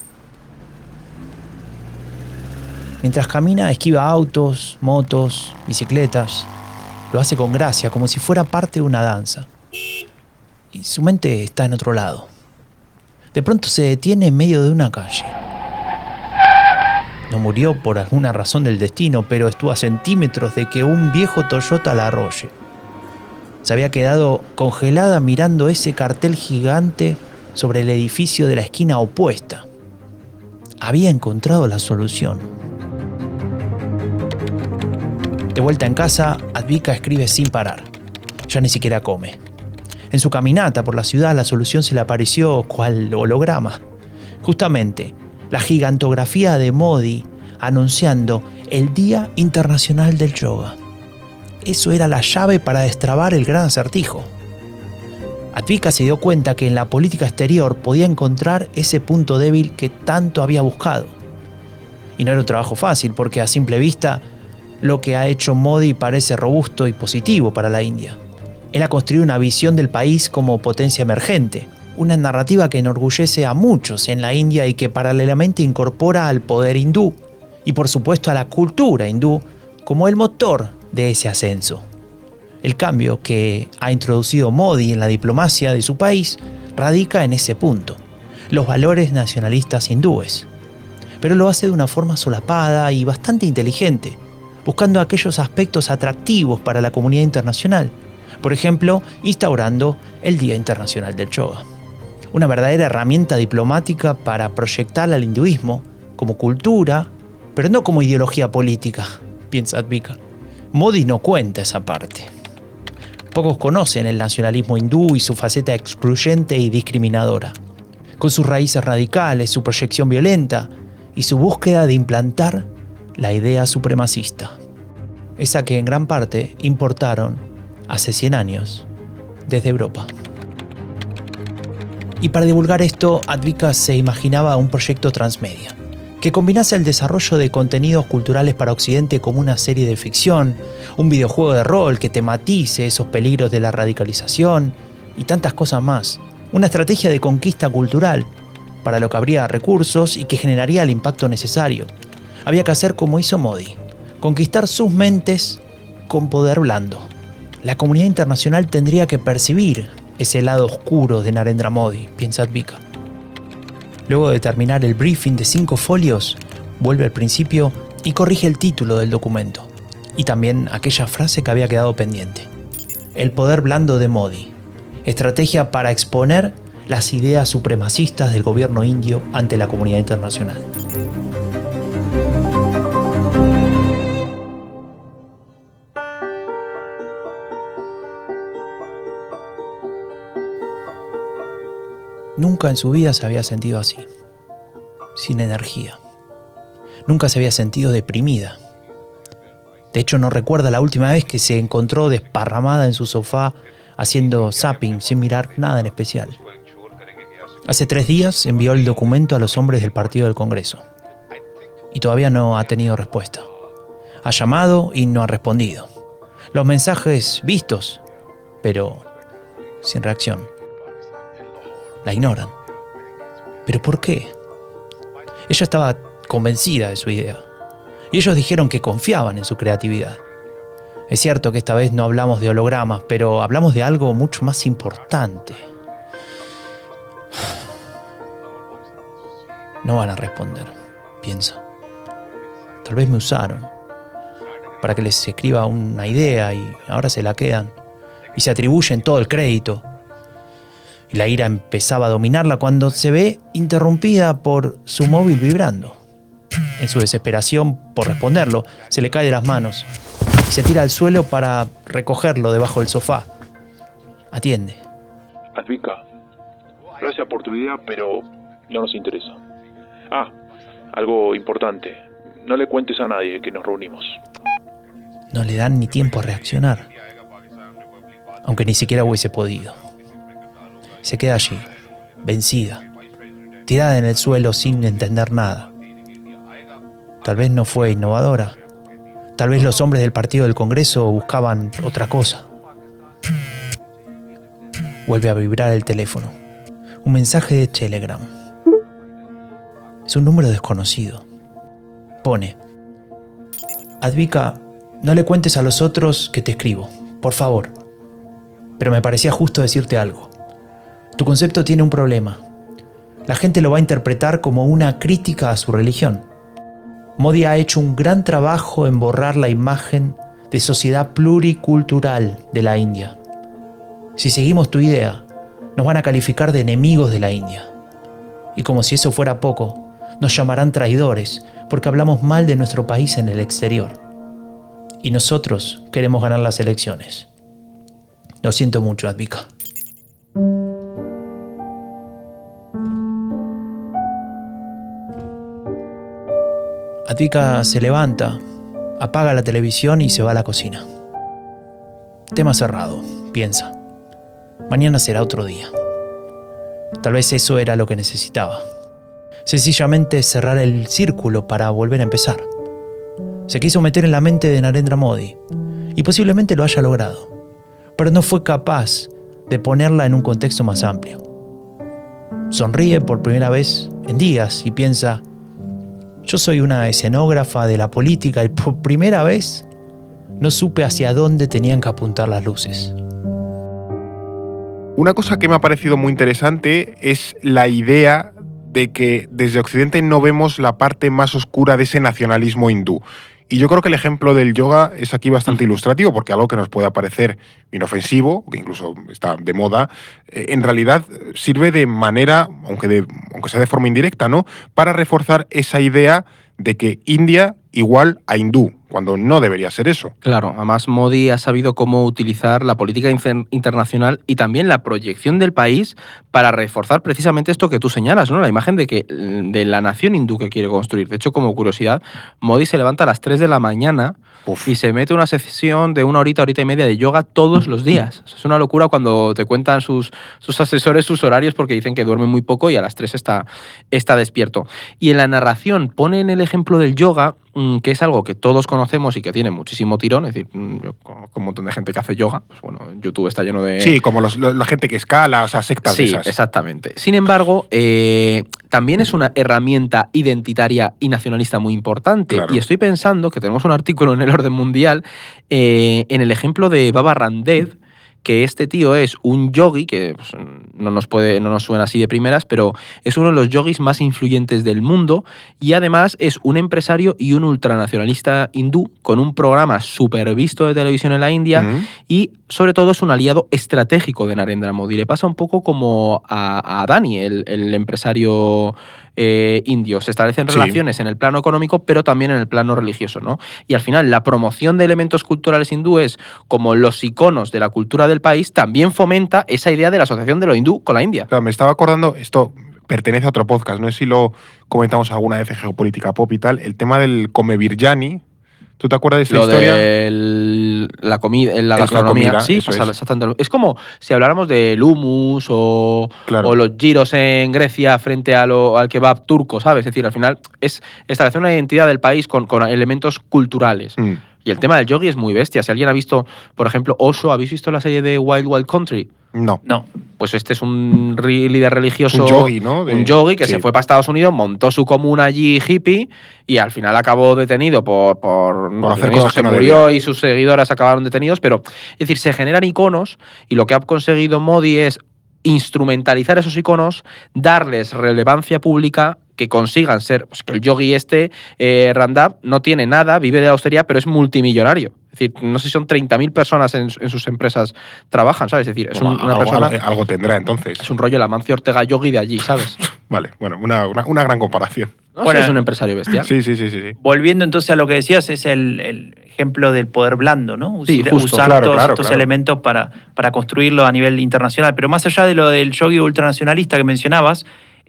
Speaker 5: Mientras camina, esquiva autos, motos, bicicletas. Lo hace con gracia, como si fuera parte de una danza. Y su mente está en otro lado. De pronto se detiene en medio de una calle. No murió por alguna razón del destino, pero estuvo a centímetros de que un viejo Toyota la arrolle. Se había quedado congelada mirando ese cartel gigante sobre el edificio de la esquina opuesta. Había encontrado la solución. De vuelta en casa, Advika escribe sin parar. Ya ni siquiera come. En su caminata por la ciudad, la solución se le apareció cual holograma. Justamente, la gigantografía de Modi anunciando el Día Internacional del Yoga. Eso era la llave para destrabar el gran acertijo. Advika se dio cuenta que en la política exterior podía encontrar ese punto débil que tanto había buscado. Y no era un trabajo fácil, porque a simple vista lo que ha hecho Modi parece robusto y positivo para la India. Él ha construido una visión del país como potencia emergente, una narrativa que enorgullece a muchos en la India y que paralelamente incorpora al poder hindú y por supuesto a la cultura hindú como el motor de ese ascenso. El cambio que ha introducido Modi en la diplomacia de su país radica en ese punto, los valores nacionalistas hindúes. Pero lo hace de una forma solapada y bastante inteligente, buscando aquellos aspectos atractivos para la comunidad internacional. Por ejemplo, instaurando el Día Internacional del Yoga. Una verdadera herramienta diplomática para proyectar al hinduismo como cultura, pero no como ideología política, piensa Advika. Modi no cuenta esa parte. Pocos conocen el nacionalismo hindú y su faceta excluyente y discriminadora, con sus raíces radicales, su proyección violenta y su búsqueda de implantar la idea supremacista, esa que en gran parte importaron hace 100 años desde Europa. Y para divulgar esto, Advika se imaginaba un proyecto transmedia, que combinase el desarrollo de contenidos culturales para Occidente como una serie de ficción, un videojuego de rol que tematice esos peligros de la radicalización y tantas cosas más. Una estrategia de conquista cultural, para lo que habría recursos y que generaría el impacto necesario. Había que hacer como hizo Modi, conquistar sus mentes con poder blando. La comunidad internacional tendría que percibir ese lado oscuro de Narendra Modi, piensa Advika. Luego de terminar el briefing de 5 folios, vuelve al principio y corrige el título del documento, y también aquella frase que había quedado pendiente. El poder blando de Modi, estrategia para exponer las ideas supremacistas del gobierno indio ante la comunidad internacional. Nunca en su vida se había sentido así, sin energía. Nunca se había sentido deprimida. De hecho, no recuerda la última vez que se encontró desparramada en su sofá haciendo zapping sin mirar nada en especial. Hace 3 días envió el documento a los hombres del Partido del Congreso y todavía no ha tenido respuesta. Ha llamado y no ha respondido. Los mensajes vistos, pero sin reacción. La ignoran. ¿Pero por qué? Ella estaba convencida de su idea. Y ellos dijeron que confiaban en su creatividad. Es cierto que esta vez no hablamos de hologramas, pero hablamos de algo mucho más importante. No van a responder, piensa. Tal vez me usaron para que les escriba una idea y ahora se la quedan. Y se atribuyen todo el crédito. Y la ira empezaba a dominarla cuando se ve interrumpida por su móvil vibrando. En su desesperación por responderlo, se le cae de las manos y se tira al suelo para recogerlo debajo del sofá. Atiende.
Speaker 6: Advika, gracias por tu idea, pero no nos interesa. Algo importante. No le cuentes a nadie que nos reunimos.
Speaker 5: No le dan ni tiempo a reaccionar, aunque ni siquiera hubiese podido. Se queda allí, vencida, tirada en el suelo sin entender nada. Tal vez no fue innovadora. Tal vez los hombres del Partido del Congreso buscaban otra cosa. Vuelve a vibrar el teléfono. Un mensaje de Telegram. Es un número desconocido. Pone: Advika, no le cuentes a los otros que te escribo, por favor. Pero me parecía justo decirte algo. Tu concepto tiene un problema. La gente lo va a interpretar como una crítica a su religión. Modi ha hecho un gran trabajo en borrar la imagen de sociedad pluricultural de la India. Si seguimos tu idea, nos van a calificar de enemigos de la India. Y como si eso fuera poco, nos llamarán traidores porque hablamos mal de nuestro país en el exterior. Y nosotros queremos ganar las elecciones. Lo siento mucho, Advika. Advika se levanta, apaga la televisión y se va a la cocina. Tema cerrado, piensa. Mañana será otro día. Tal vez eso era lo que necesitaba. Sencillamente cerrar el círculo para volver a empezar. Se quiso meter en la mente de Narendra Modi y posiblemente lo haya logrado, pero no fue capaz de ponerla en un contexto más amplio. Sonríe por primera vez en días y piensa: yo soy una escenógrafa de la política y por primera vez no supe hacia dónde tenían que apuntar las luces.
Speaker 1: Una cosa que me ha parecido muy interesante es la idea de que desde Occidente no vemos la parte más oscura de ese nacionalismo hindú. Y yo creo que el ejemplo del yoga es aquí bastante ilustrativo, porque algo que nos pueda parecer inofensivo, que incluso está de moda, en realidad sirve de manera, aunque sea de forma indirecta, ¿no?, para reforzar esa idea de que India igual a hindú, cuando no debería ser eso.
Speaker 3: Claro, además Modi ha sabido cómo utilizar la política internacional y también la proyección del país para reforzar precisamente esto que tú señalas, ¿no? La imagen de la nación hindú que quiere construir. De hecho, como curiosidad, Modi se levanta a las 3 de la mañana y se mete una sesión de una horita y media de yoga todos los días. Es una locura cuando te cuentan sus asesores sus horarios, porque dicen que duerme muy poco y a las 3 está despierto. Y en la narración ponen el ejemplo del yoga, que es algo que todos conocemos y que tiene muchísimo tirón. Es decir, yo conozco un montón de gente que hace yoga. Pues bueno, YouTube está lleno de...
Speaker 1: Sí, como la gente que escala, o sea, sectas de esas.
Speaker 3: Sí, exactamente. Sin embargo, también es una herramienta identitaria y nacionalista muy importante. Claro. Y estoy pensando que tenemos un artículo en El Orden Mundial en el ejemplo de Baba Ramdev, que este tío es un yogi, que pues, no nos suena así de primeras, pero es uno de los yogis más influyentes del mundo, y además es un empresario y un ultranacionalista hindú con un programa súper visto de televisión en la India, y sobre todo es un aliado estratégico de Narendra Modi. Le pasa un poco como a Adani, el empresario indio. Se establecen relaciones en el plano económico, pero también en el plano religioso, ¿no? Y al final, la promoción de elementos culturales hindúes como los iconos de la cultura del país también fomenta esa idea de la asociación de lo hindú con la India.
Speaker 1: Claro, me estaba acordando, esto pertenece a otro podcast, no sé si lo comentamos alguna vez en Geopolítica Pop y tal, el tema del come biryani. ¿Tú te acuerdas de esta historia?
Speaker 3: De la comida, la gastronomía. Sí, pues es como si habláramos del hummus o los gyros en Grecia frente al kebab turco, ¿sabes? Es decir, al final es establecer una identidad del país con elementos culturales. Y el tema del yogi es muy bestia. Si alguien ha visto, por ejemplo, Osho, ¿habéis visto la serie de Wild Wild Country?
Speaker 1: No.
Speaker 3: Pues este es un líder religioso.
Speaker 1: Un yogi, ¿no?
Speaker 3: Un yogi que se fue para Estados Unidos, montó su comuna allí hippie y al final acabó detenido por
Speaker 1: hacer cosas que no
Speaker 3: murió y sus seguidores acabaron detenidos. Pero, es decir, se generan iconos y lo que ha conseguido Modi es instrumentalizar esos iconos, darles relevancia pública, que consigan ser, pues que el yogi Ramdev no tiene nada, vive de la austeridad, pero es multimillonario. Es decir, no sé si son 30.000 personas en sus empresas trabajan, ¿sabes? Es decir, es una persona...
Speaker 1: Algo tendrá, entonces.
Speaker 3: Es un rollo el Amancio Ortega yogi de allí, ¿sabes?
Speaker 1: Vale, bueno, una gran comparación.
Speaker 3: ¿No? Bueno, es un empresario bestial.
Speaker 1: Sí.
Speaker 4: Volviendo entonces a lo que decías, es el ejemplo del poder blando, ¿no?
Speaker 3: Sí, justo,
Speaker 4: usar todos estos elementos para construirlo a nivel internacional. Pero más allá de lo del yogi ultranacionalista que mencionabas,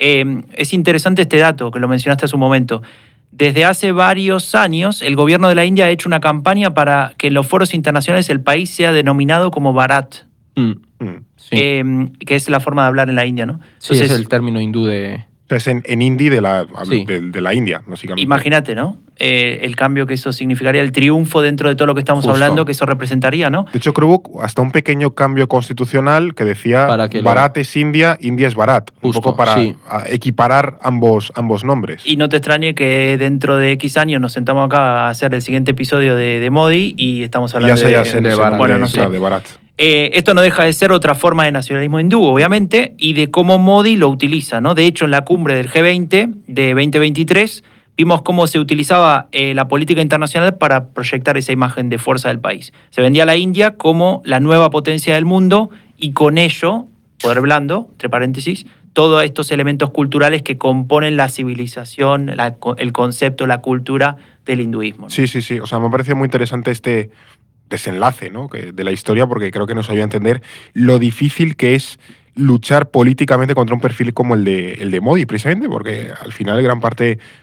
Speaker 4: es interesante este dato, que lo mencionaste hace un momento. Desde hace varios años, el gobierno de la India ha hecho una campaña para que en los foros internacionales el país sea denominado como Bharat, que es la forma de hablar en la India, ¿no?
Speaker 3: Entonces, sí, es el término hindú de...
Speaker 1: Es en hindi de la India, básicamente.
Speaker 4: Imagínate, ¿no? El cambio que eso significaría, el triunfo dentro de todo lo que estamos hablando, que eso representaría, ¿no?
Speaker 1: De hecho, creo que hasta un pequeño cambio constitucional que decía Bharat es India, India es Bharat. Un poco para equiparar ambos nombres.
Speaker 4: Y no te extrañe que dentro de X años nos sentamos acá a hacer el siguiente episodio de Modi y estamos hablando
Speaker 1: de Bharat.
Speaker 4: Bueno, no sé.
Speaker 1: De Bharat.
Speaker 4: Esto no deja de ser otra forma de nacionalismo hindú, obviamente, y de cómo Modi lo utiliza, ¿no? De hecho, en la cumbre del G20 de 2023 vimos cómo se utilizaba la política internacional para proyectar esa imagen de fuerza del país. Se vendía a la India como la nueva potencia del mundo y con ello, poder blando, entre paréntesis, todos estos elementos culturales que componen la civilización, el concepto, la cultura del hinduismo, ¿no?
Speaker 1: Sí. O sea, me parece muy interesante este desenlace, ¿no?, de la historia, porque creo que nos ayuda a entender lo difícil que es luchar políticamente contra un perfil como el de Modi, precisamente, porque al final gran parte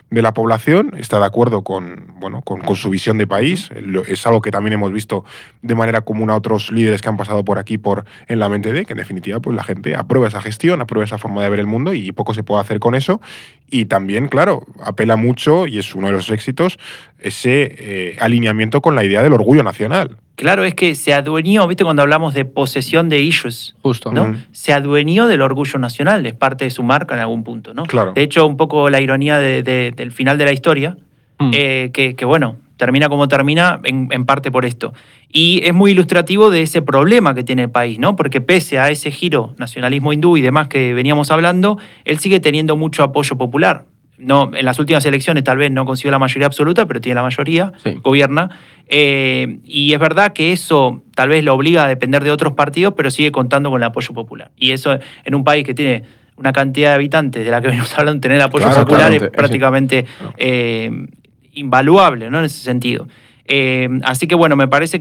Speaker 1: de la población está de acuerdo con su visión de país. Es algo que también hemos visto de manera común a otros líderes que han pasado por aquí en la mente de que en definitiva pues la gente aprueba esa gestión, aprueba esa forma de ver el mundo y poco se puede hacer con eso. Y también, claro, apela mucho, y es uno de los éxitos, ese alineamiento con la idea del orgullo nacional.
Speaker 4: Claro, es que se adueñó, ¿viste? Cuando hablamos de posesión de issues,
Speaker 3: justo,
Speaker 4: ¿no? Se adueñó del orgullo nacional, es parte de su marca en algún punto, ¿no?
Speaker 1: Claro.
Speaker 4: De hecho, un poco la ironía del final de la historia, que bueno, termina como termina en parte por esto. Y es muy ilustrativo de ese problema que tiene el país, ¿no? Porque pese a ese giro nacionalismo hindú y demás que veníamos hablando, él sigue teniendo mucho apoyo popular. No, en las últimas elecciones tal vez no consiguió la mayoría absoluta, pero tiene la mayoría,
Speaker 3: sí.
Speaker 4: Gobierna. Y es verdad que eso tal vez lo obliga a depender de otros partidos, pero sigue contando con el apoyo popular. Y eso en un país que tiene una cantidad de habitantes de la que venimos hablando, tener apoyo popular es prácticamente invaluable, ¿no? En ese sentido. Así que bueno, me parece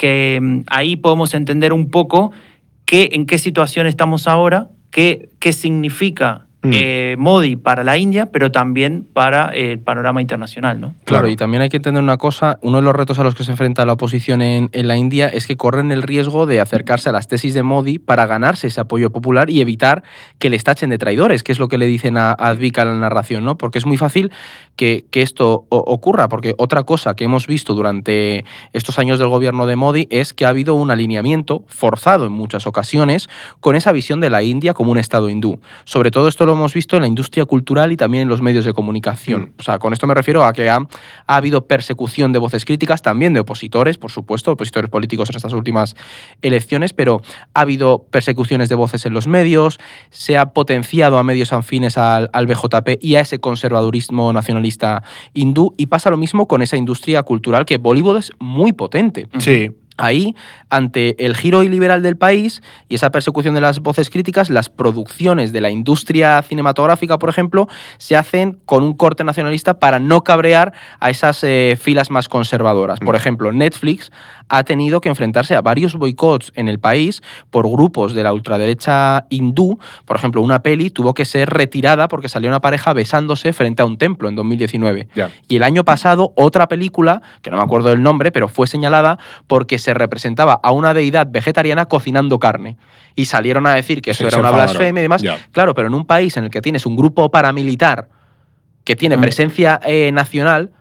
Speaker 4: que ahí podemos entender un poco en qué situación estamos ahora, qué significa Modi para la India, pero también para el panorama internacional, ¿no?
Speaker 3: Claro, y también hay que entender una cosa, uno de los retos a los que se enfrenta la oposición en la India es que corren el riesgo de acercarse a las tesis de Modi para ganarse ese apoyo popular y evitar que les tachen de traidores, que es lo que le dicen a Advika en la narración, ¿no? Porque es muy fácil que esto ocurra, porque otra cosa que hemos visto durante estos años del gobierno de Modi es que ha habido un alineamiento forzado en muchas ocasiones con esa visión de la India como un estado hindú. Sobre todo esto lo hemos visto en la industria cultural y también en los medios de comunicación. O sea, con esto me refiero a que ha habido persecución de voces críticas, también de opositores, por supuesto, opositores políticos en estas últimas elecciones, pero ha habido persecuciones de voces en los medios, se ha potenciado a medios afines al BJP y a ese conservadurismo nacionalista hindú, y pasa lo mismo con esa industria cultural que Bollywood es muy potente.
Speaker 1: Sí.
Speaker 3: Ahí, ante el giro iliberal del país y esa persecución de las voces críticas, las producciones de la industria cinematográfica, por ejemplo, se hacen con un corte nacionalista para no cabrear a esas filas más conservadoras. Por ejemplo, Netflix ha tenido que enfrentarse a varios boicots en el país por grupos de la ultraderecha hindú. Por ejemplo, una peli tuvo que ser retirada porque salió una pareja besándose frente a un templo en 2019.
Speaker 1: Yeah.
Speaker 3: Y el año pasado, otra película, que no me acuerdo del nombre, pero fue señalada porque se representaba a una deidad vegetariana cocinando carne. Y salieron a decir que eso era una blasfemia y demás.
Speaker 1: Yeah.
Speaker 3: Claro, pero en un país en el que tienes un grupo paramilitar que tiene presencia nacional,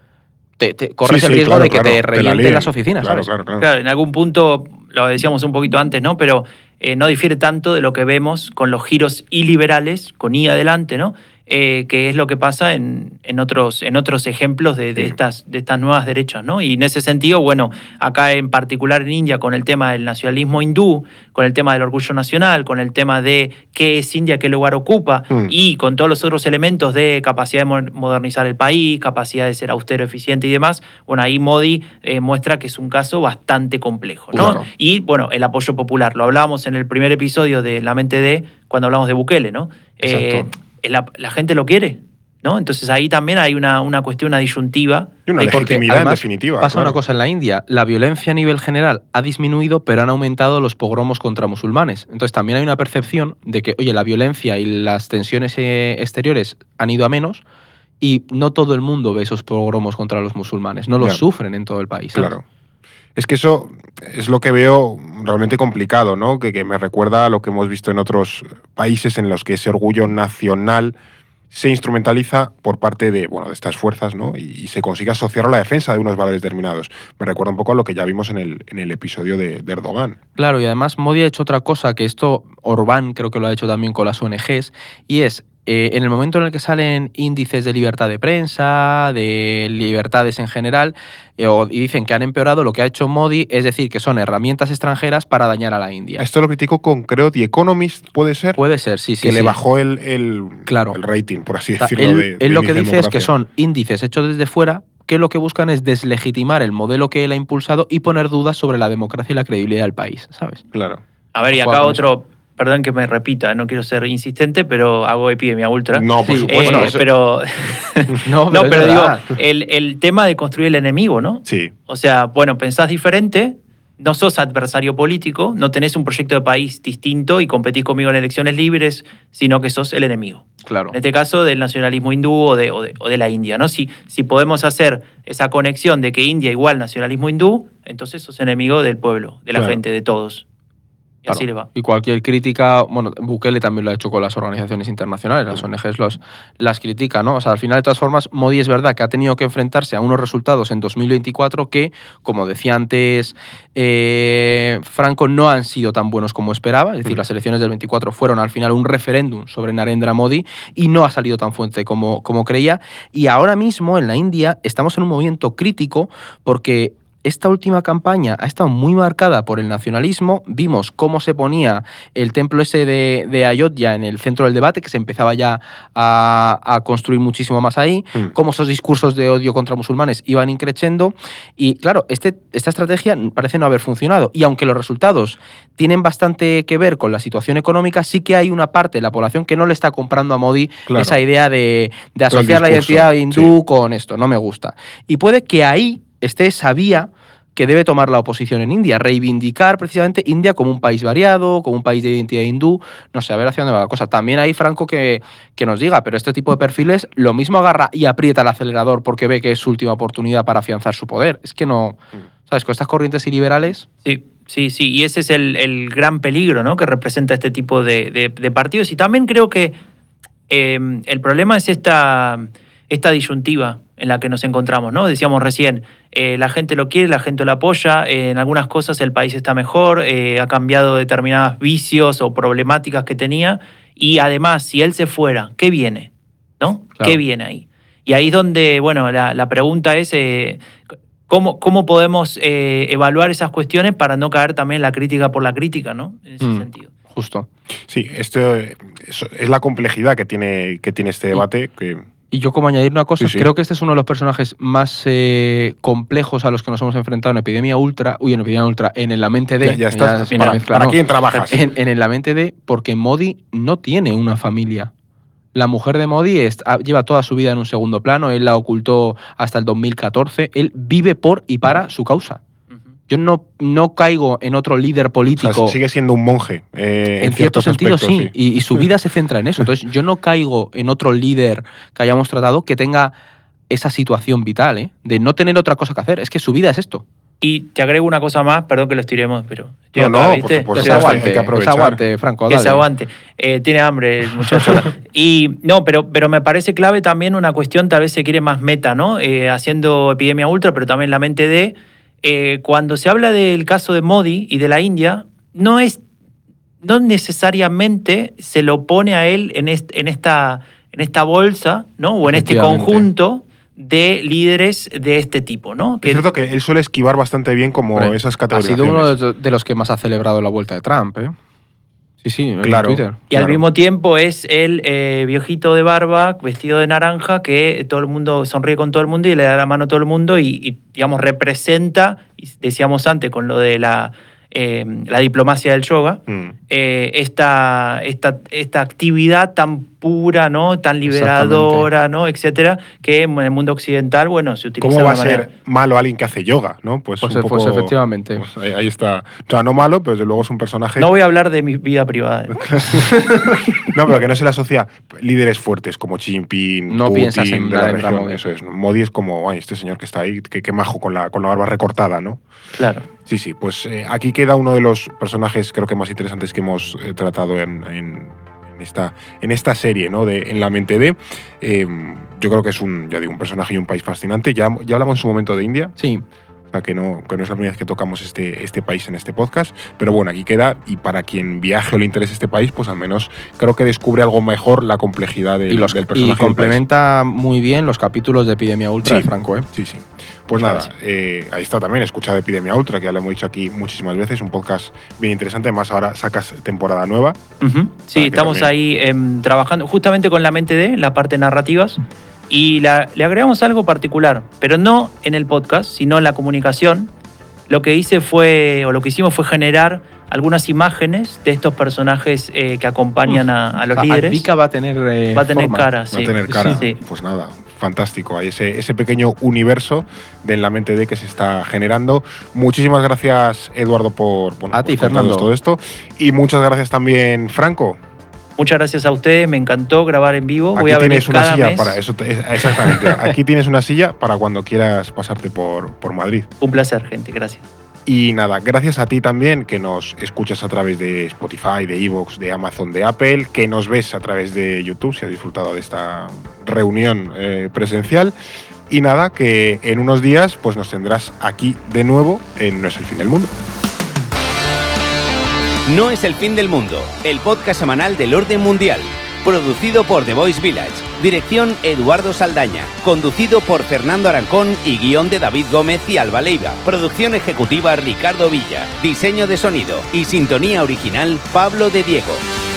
Speaker 3: corres el riesgo de que te revienten las oficinas, ¿sabes?
Speaker 4: Claro, en algún punto, lo decíamos un poquito antes, ¿no? Pero no difiere tanto de lo que vemos con los giros iliberales, con I adelante, ¿no? Que es lo que pasa en otros ejemplos de estas nuevas derechas, ¿no? Y en ese sentido, bueno, acá en particular en India, con el tema del nacionalismo hindú, con el tema del orgullo nacional, con el tema de qué es India, qué lugar ocupa, y con todos los otros elementos de capacidad de modernizar el país, capacidad de ser austero, eficiente y demás, bueno, ahí Modi muestra que es un caso bastante complejo, ¿no?
Speaker 1: Claro.
Speaker 4: Y, bueno, el apoyo popular. Lo hablábamos en el primer episodio de La Mente de, cuando hablamos de Bukele, ¿no?
Speaker 3: Exacto.
Speaker 4: La gente lo quiere, ¿no? Entonces ahí también hay una cuestión, una disyuntiva.
Speaker 1: Y una legitimidad en definitiva.
Speaker 3: Pasa
Speaker 1: claro.
Speaker 3: una cosa en la India, la violencia a nivel general ha disminuido, pero han aumentado los pogromos contra musulmanes. Entonces también hay una percepción de que, oye, la violencia y las tensiones exteriores han ido a menos y no todo el mundo ve esos pogromos contra los musulmanes, no los sufren en todo el país, ¿sabes?
Speaker 1: Claro. Es que eso es lo que veo realmente complicado, ¿no? Que me recuerda a lo que hemos visto en otros países en los que ese orgullo nacional se instrumentaliza por parte de estas fuerzas, ¿no? Y se consigue asociar a la defensa de unos valores determinados. Me recuerda un poco a lo que ya vimos en el episodio de Erdogan.
Speaker 3: Claro, y además Modi ha hecho otra cosa, que esto Orbán creo que lo ha hecho también con las ONGs, y es en el momento en el que salen índices de libertad de prensa, de libertades en general, y dicen que han empeorado, lo que ha hecho Modi es decir que son herramientas extranjeras para dañar a la India.
Speaker 1: Esto lo criticó con, creo, The Economist, ¿puede ser?
Speaker 3: Puede ser, sí.
Speaker 1: Que le bajó el rating, por así decirlo.
Speaker 3: Él lo que dice es que son índices hechos desde fuera que lo que buscan es deslegitimar el modelo que él ha impulsado y poner dudas sobre la democracia y la credibilidad del país, ¿sabes?
Speaker 1: Claro.
Speaker 4: A ver, y acá otro... Perdón que me repita, no quiero ser insistente, pero hago epidemia ultra.
Speaker 1: No, por supuesto.
Speaker 4: Pero pero digo, el tema de construir el enemigo, ¿no?
Speaker 1: Sí.
Speaker 4: O sea, bueno, pensás diferente, no sos adversario político, no tenés un proyecto de país distinto y competís conmigo en elecciones libres, sino que sos el enemigo.
Speaker 3: Claro.
Speaker 4: En este caso, del nacionalismo hindú o de la India, ¿no? Si podemos hacer esa conexión de que India igual nacionalismo hindú, entonces sos enemigo del pueblo, de la gente, de todos. Y así le va.
Speaker 3: Y cualquier crítica, bueno, Bukele también lo ha hecho con las organizaciones internacionales, las ONGs las critica, ¿no? O sea, al final, de todas formas, Modi es verdad que ha tenido que enfrentarse a unos resultados en 2024 que, como decía antes Franco, no han sido tan buenos como esperaba. Es decir, las elecciones del 24 fueron al final un referéndum sobre Narendra Modi y no ha salido tan fuerte como creía. Y ahora mismo, en la India, estamos en un movimiento crítico porque esta última campaña ha estado muy marcada por el nacionalismo. Vimos cómo se ponía el templo ese de Ayodhya en el centro del debate, que se empezaba ya a construir muchísimo más ahí, cómo esos discursos de odio contra musulmanes iban increciendo. Y claro, esta estrategia parece no haber funcionado. Y aunque los resultados tienen bastante que ver con la situación económica, sí que hay una parte de la población que no le está comprando a Modi esa idea de asociar la identidad hindú con esto. No me gusta. Y puede que ahí esté esa vía que debe tomar la oposición en India, reivindicar precisamente India como un país variado, como un país de identidad hindú, no sé, a ver hacia dónde va la cosa. También hay Franco que nos diga, pero este tipo de perfiles lo mismo agarra y aprieta el acelerador porque ve que es su última oportunidad para afianzar su poder. Es que no, ¿sabes? Con estas corrientes iliberales...
Speaker 4: Sí, y ese es el gran peligro, ¿no?, que representa este tipo de partidos. Y también creo que el problema es esta disyuntiva en la que nos encontramos, ¿no? Decíamos recién, la gente lo quiere, la gente lo apoya, en algunas cosas el país está mejor, ha cambiado determinados vicios o problemáticas que tenía, y además, si él se fuera, ¿qué viene? ¿No? Claro. ¿Qué viene ahí? Y ahí es donde, bueno, la pregunta es ¿cómo podemos evaluar esas cuestiones para no caer también en la crítica por la crítica, ¿no? En ese sentido.
Speaker 3: Justo.
Speaker 1: Sí, esto es la complejidad que tiene este debate,
Speaker 3: Y yo, como añadir una cosa,
Speaker 1: sí.
Speaker 3: Creo que este es uno de los personajes más complejos a los que nos hemos enfrentado en Epidemia Ultra, en La Mente de...
Speaker 1: Ya estás, ¿para quién trabajas?
Speaker 3: En La Mente de, porque Modi no tiene una familia. La mujer de Modi lleva toda su vida en un segundo plano, él la ocultó hasta el 2014, él vive por y para su causa. Yo no caigo en otro líder político.
Speaker 1: O sea, sigue siendo un monje.
Speaker 3: En cierto sentido, sí. Y su vida se centra en eso. Entonces, yo no caigo en otro líder que hayamos tratado que tenga esa situación vital, de no tener otra cosa que hacer. Es que su vida es esto.
Speaker 4: Y te agrego una cosa más, perdón que lo estiremos, pero...
Speaker 1: ¿viste? Por supuesto,
Speaker 3: que se aguante, Franco.
Speaker 4: Que se aguante. Tiene hambre el muchacho. Pero me parece clave también una cuestión, tal vez se quiere más meta, ¿no? Haciendo Epidemia Ultra, pero también La Mente de... cuando se habla del caso de Modi y de la India, no necesariamente se lo pone a él en esta bolsa, ¿no? O en este conjunto de líderes de este tipo, ¿no?
Speaker 1: Es cierto que él suele esquivar bastante bien como esas categorías.
Speaker 3: Ha sido uno de los que más ha celebrado la vuelta de Trump, ¿eh? Sí,
Speaker 1: claro.
Speaker 3: En Twitter.
Speaker 4: Y al mismo tiempo es el viejito de barba, vestido de naranja, que todo el mundo sonríe con todo el mundo y le da la mano a todo el mundo y digamos, representa, y decíamos antes con lo de la diplomacia del yoga, esta actividad tan pura, ¿no?, tan liberadora, ¿no?, etcétera, que en el mundo occidental, bueno, se utiliza.
Speaker 1: ¿Cómo va a ser malo alguien que hace yoga, no? Pues
Speaker 3: efectivamente.
Speaker 1: Pues ahí está. O sea, no malo, pero desde luego es un personaje.
Speaker 4: No voy a hablar de mi vida privada.
Speaker 1: No, pero que no se le asocia líderes fuertes como Xi Jinping,
Speaker 3: no
Speaker 1: Putin,
Speaker 3: piensas en
Speaker 1: de la región.
Speaker 3: Modi.
Speaker 1: Eso es. Modi es como, este señor que está ahí, que majo con la barba recortada, ¿no?
Speaker 4: Claro.
Speaker 1: Sí, pues aquí queda uno de los personajes creo que más interesantes que hemos tratado en esta serie, ¿no? En La Mente de. Yo creo que es un personaje y un país fascinante. Ya hablamos en su momento de India.
Speaker 3: Sí.
Speaker 1: O sea, que no es la primera vez que tocamos este país en este podcast. Pero bueno, aquí queda. Y para quien viaje o le interese este país, pues al menos creo que descubre algo mejor la complejidad del personaje.
Speaker 3: Y complementa muy bien los capítulos de Epidemia Ultra de Franco, ¿eh?
Speaker 1: Sí. Pues nada, ahí está también, escucha de Epidemia Ultra, que ya lo hemos dicho aquí muchísimas veces, un podcast bien interesante, además ahora sacas temporada nueva.
Speaker 4: Sí, estamos también ahí trabajando justamente con La Mente de, la parte narrativas, y le agregamos algo particular, pero no en el podcast, sino en la comunicación. Lo que hicimos fue generar algunas imágenes de estos personajes que acompañan a los líderes.
Speaker 3: Advika va a tener
Speaker 4: cara, sí.
Speaker 1: Va a tener cara,
Speaker 4: sí.
Speaker 1: pues nada. fantástico. Hay ese pequeño universo de En la mente de que se está generando. Muchísimas gracias, Eduardo, por
Speaker 3: a ti,
Speaker 1: por
Speaker 3: Fernando,
Speaker 1: todo esto. Y muchas gracias también, Franco.
Speaker 4: Muchas gracias a ustedes, me encantó grabar en vivo.
Speaker 1: Aquí
Speaker 4: voy a venir
Speaker 1: tienes una
Speaker 4: cada
Speaker 1: silla
Speaker 4: mes.
Speaker 1: para eso. Exactamente. Aquí tienes una silla para cuando quieras pasarte por Madrid.
Speaker 4: Un placer, gente, gracias.
Speaker 1: Y nada, gracias a ti también que nos escuchas a través de Spotify, de iVoox, de Amazon, de Apple, que nos ves a través de YouTube, si has disfrutado de esta reunión presencial. Y nada, que en unos días pues nos tendrás aquí de nuevo en No es el fin del mundo.
Speaker 2: No es el fin del mundo, el podcast semanal del orden mundial. Producido por The Voice Village. Dirección Eduardo Saldaña. Conducido por Fernando Arancón y guión de David Gómez y Alba Leiva. Producción ejecutiva Ricardo Villa. Diseño de sonido y sintonía original Pablo de Diego.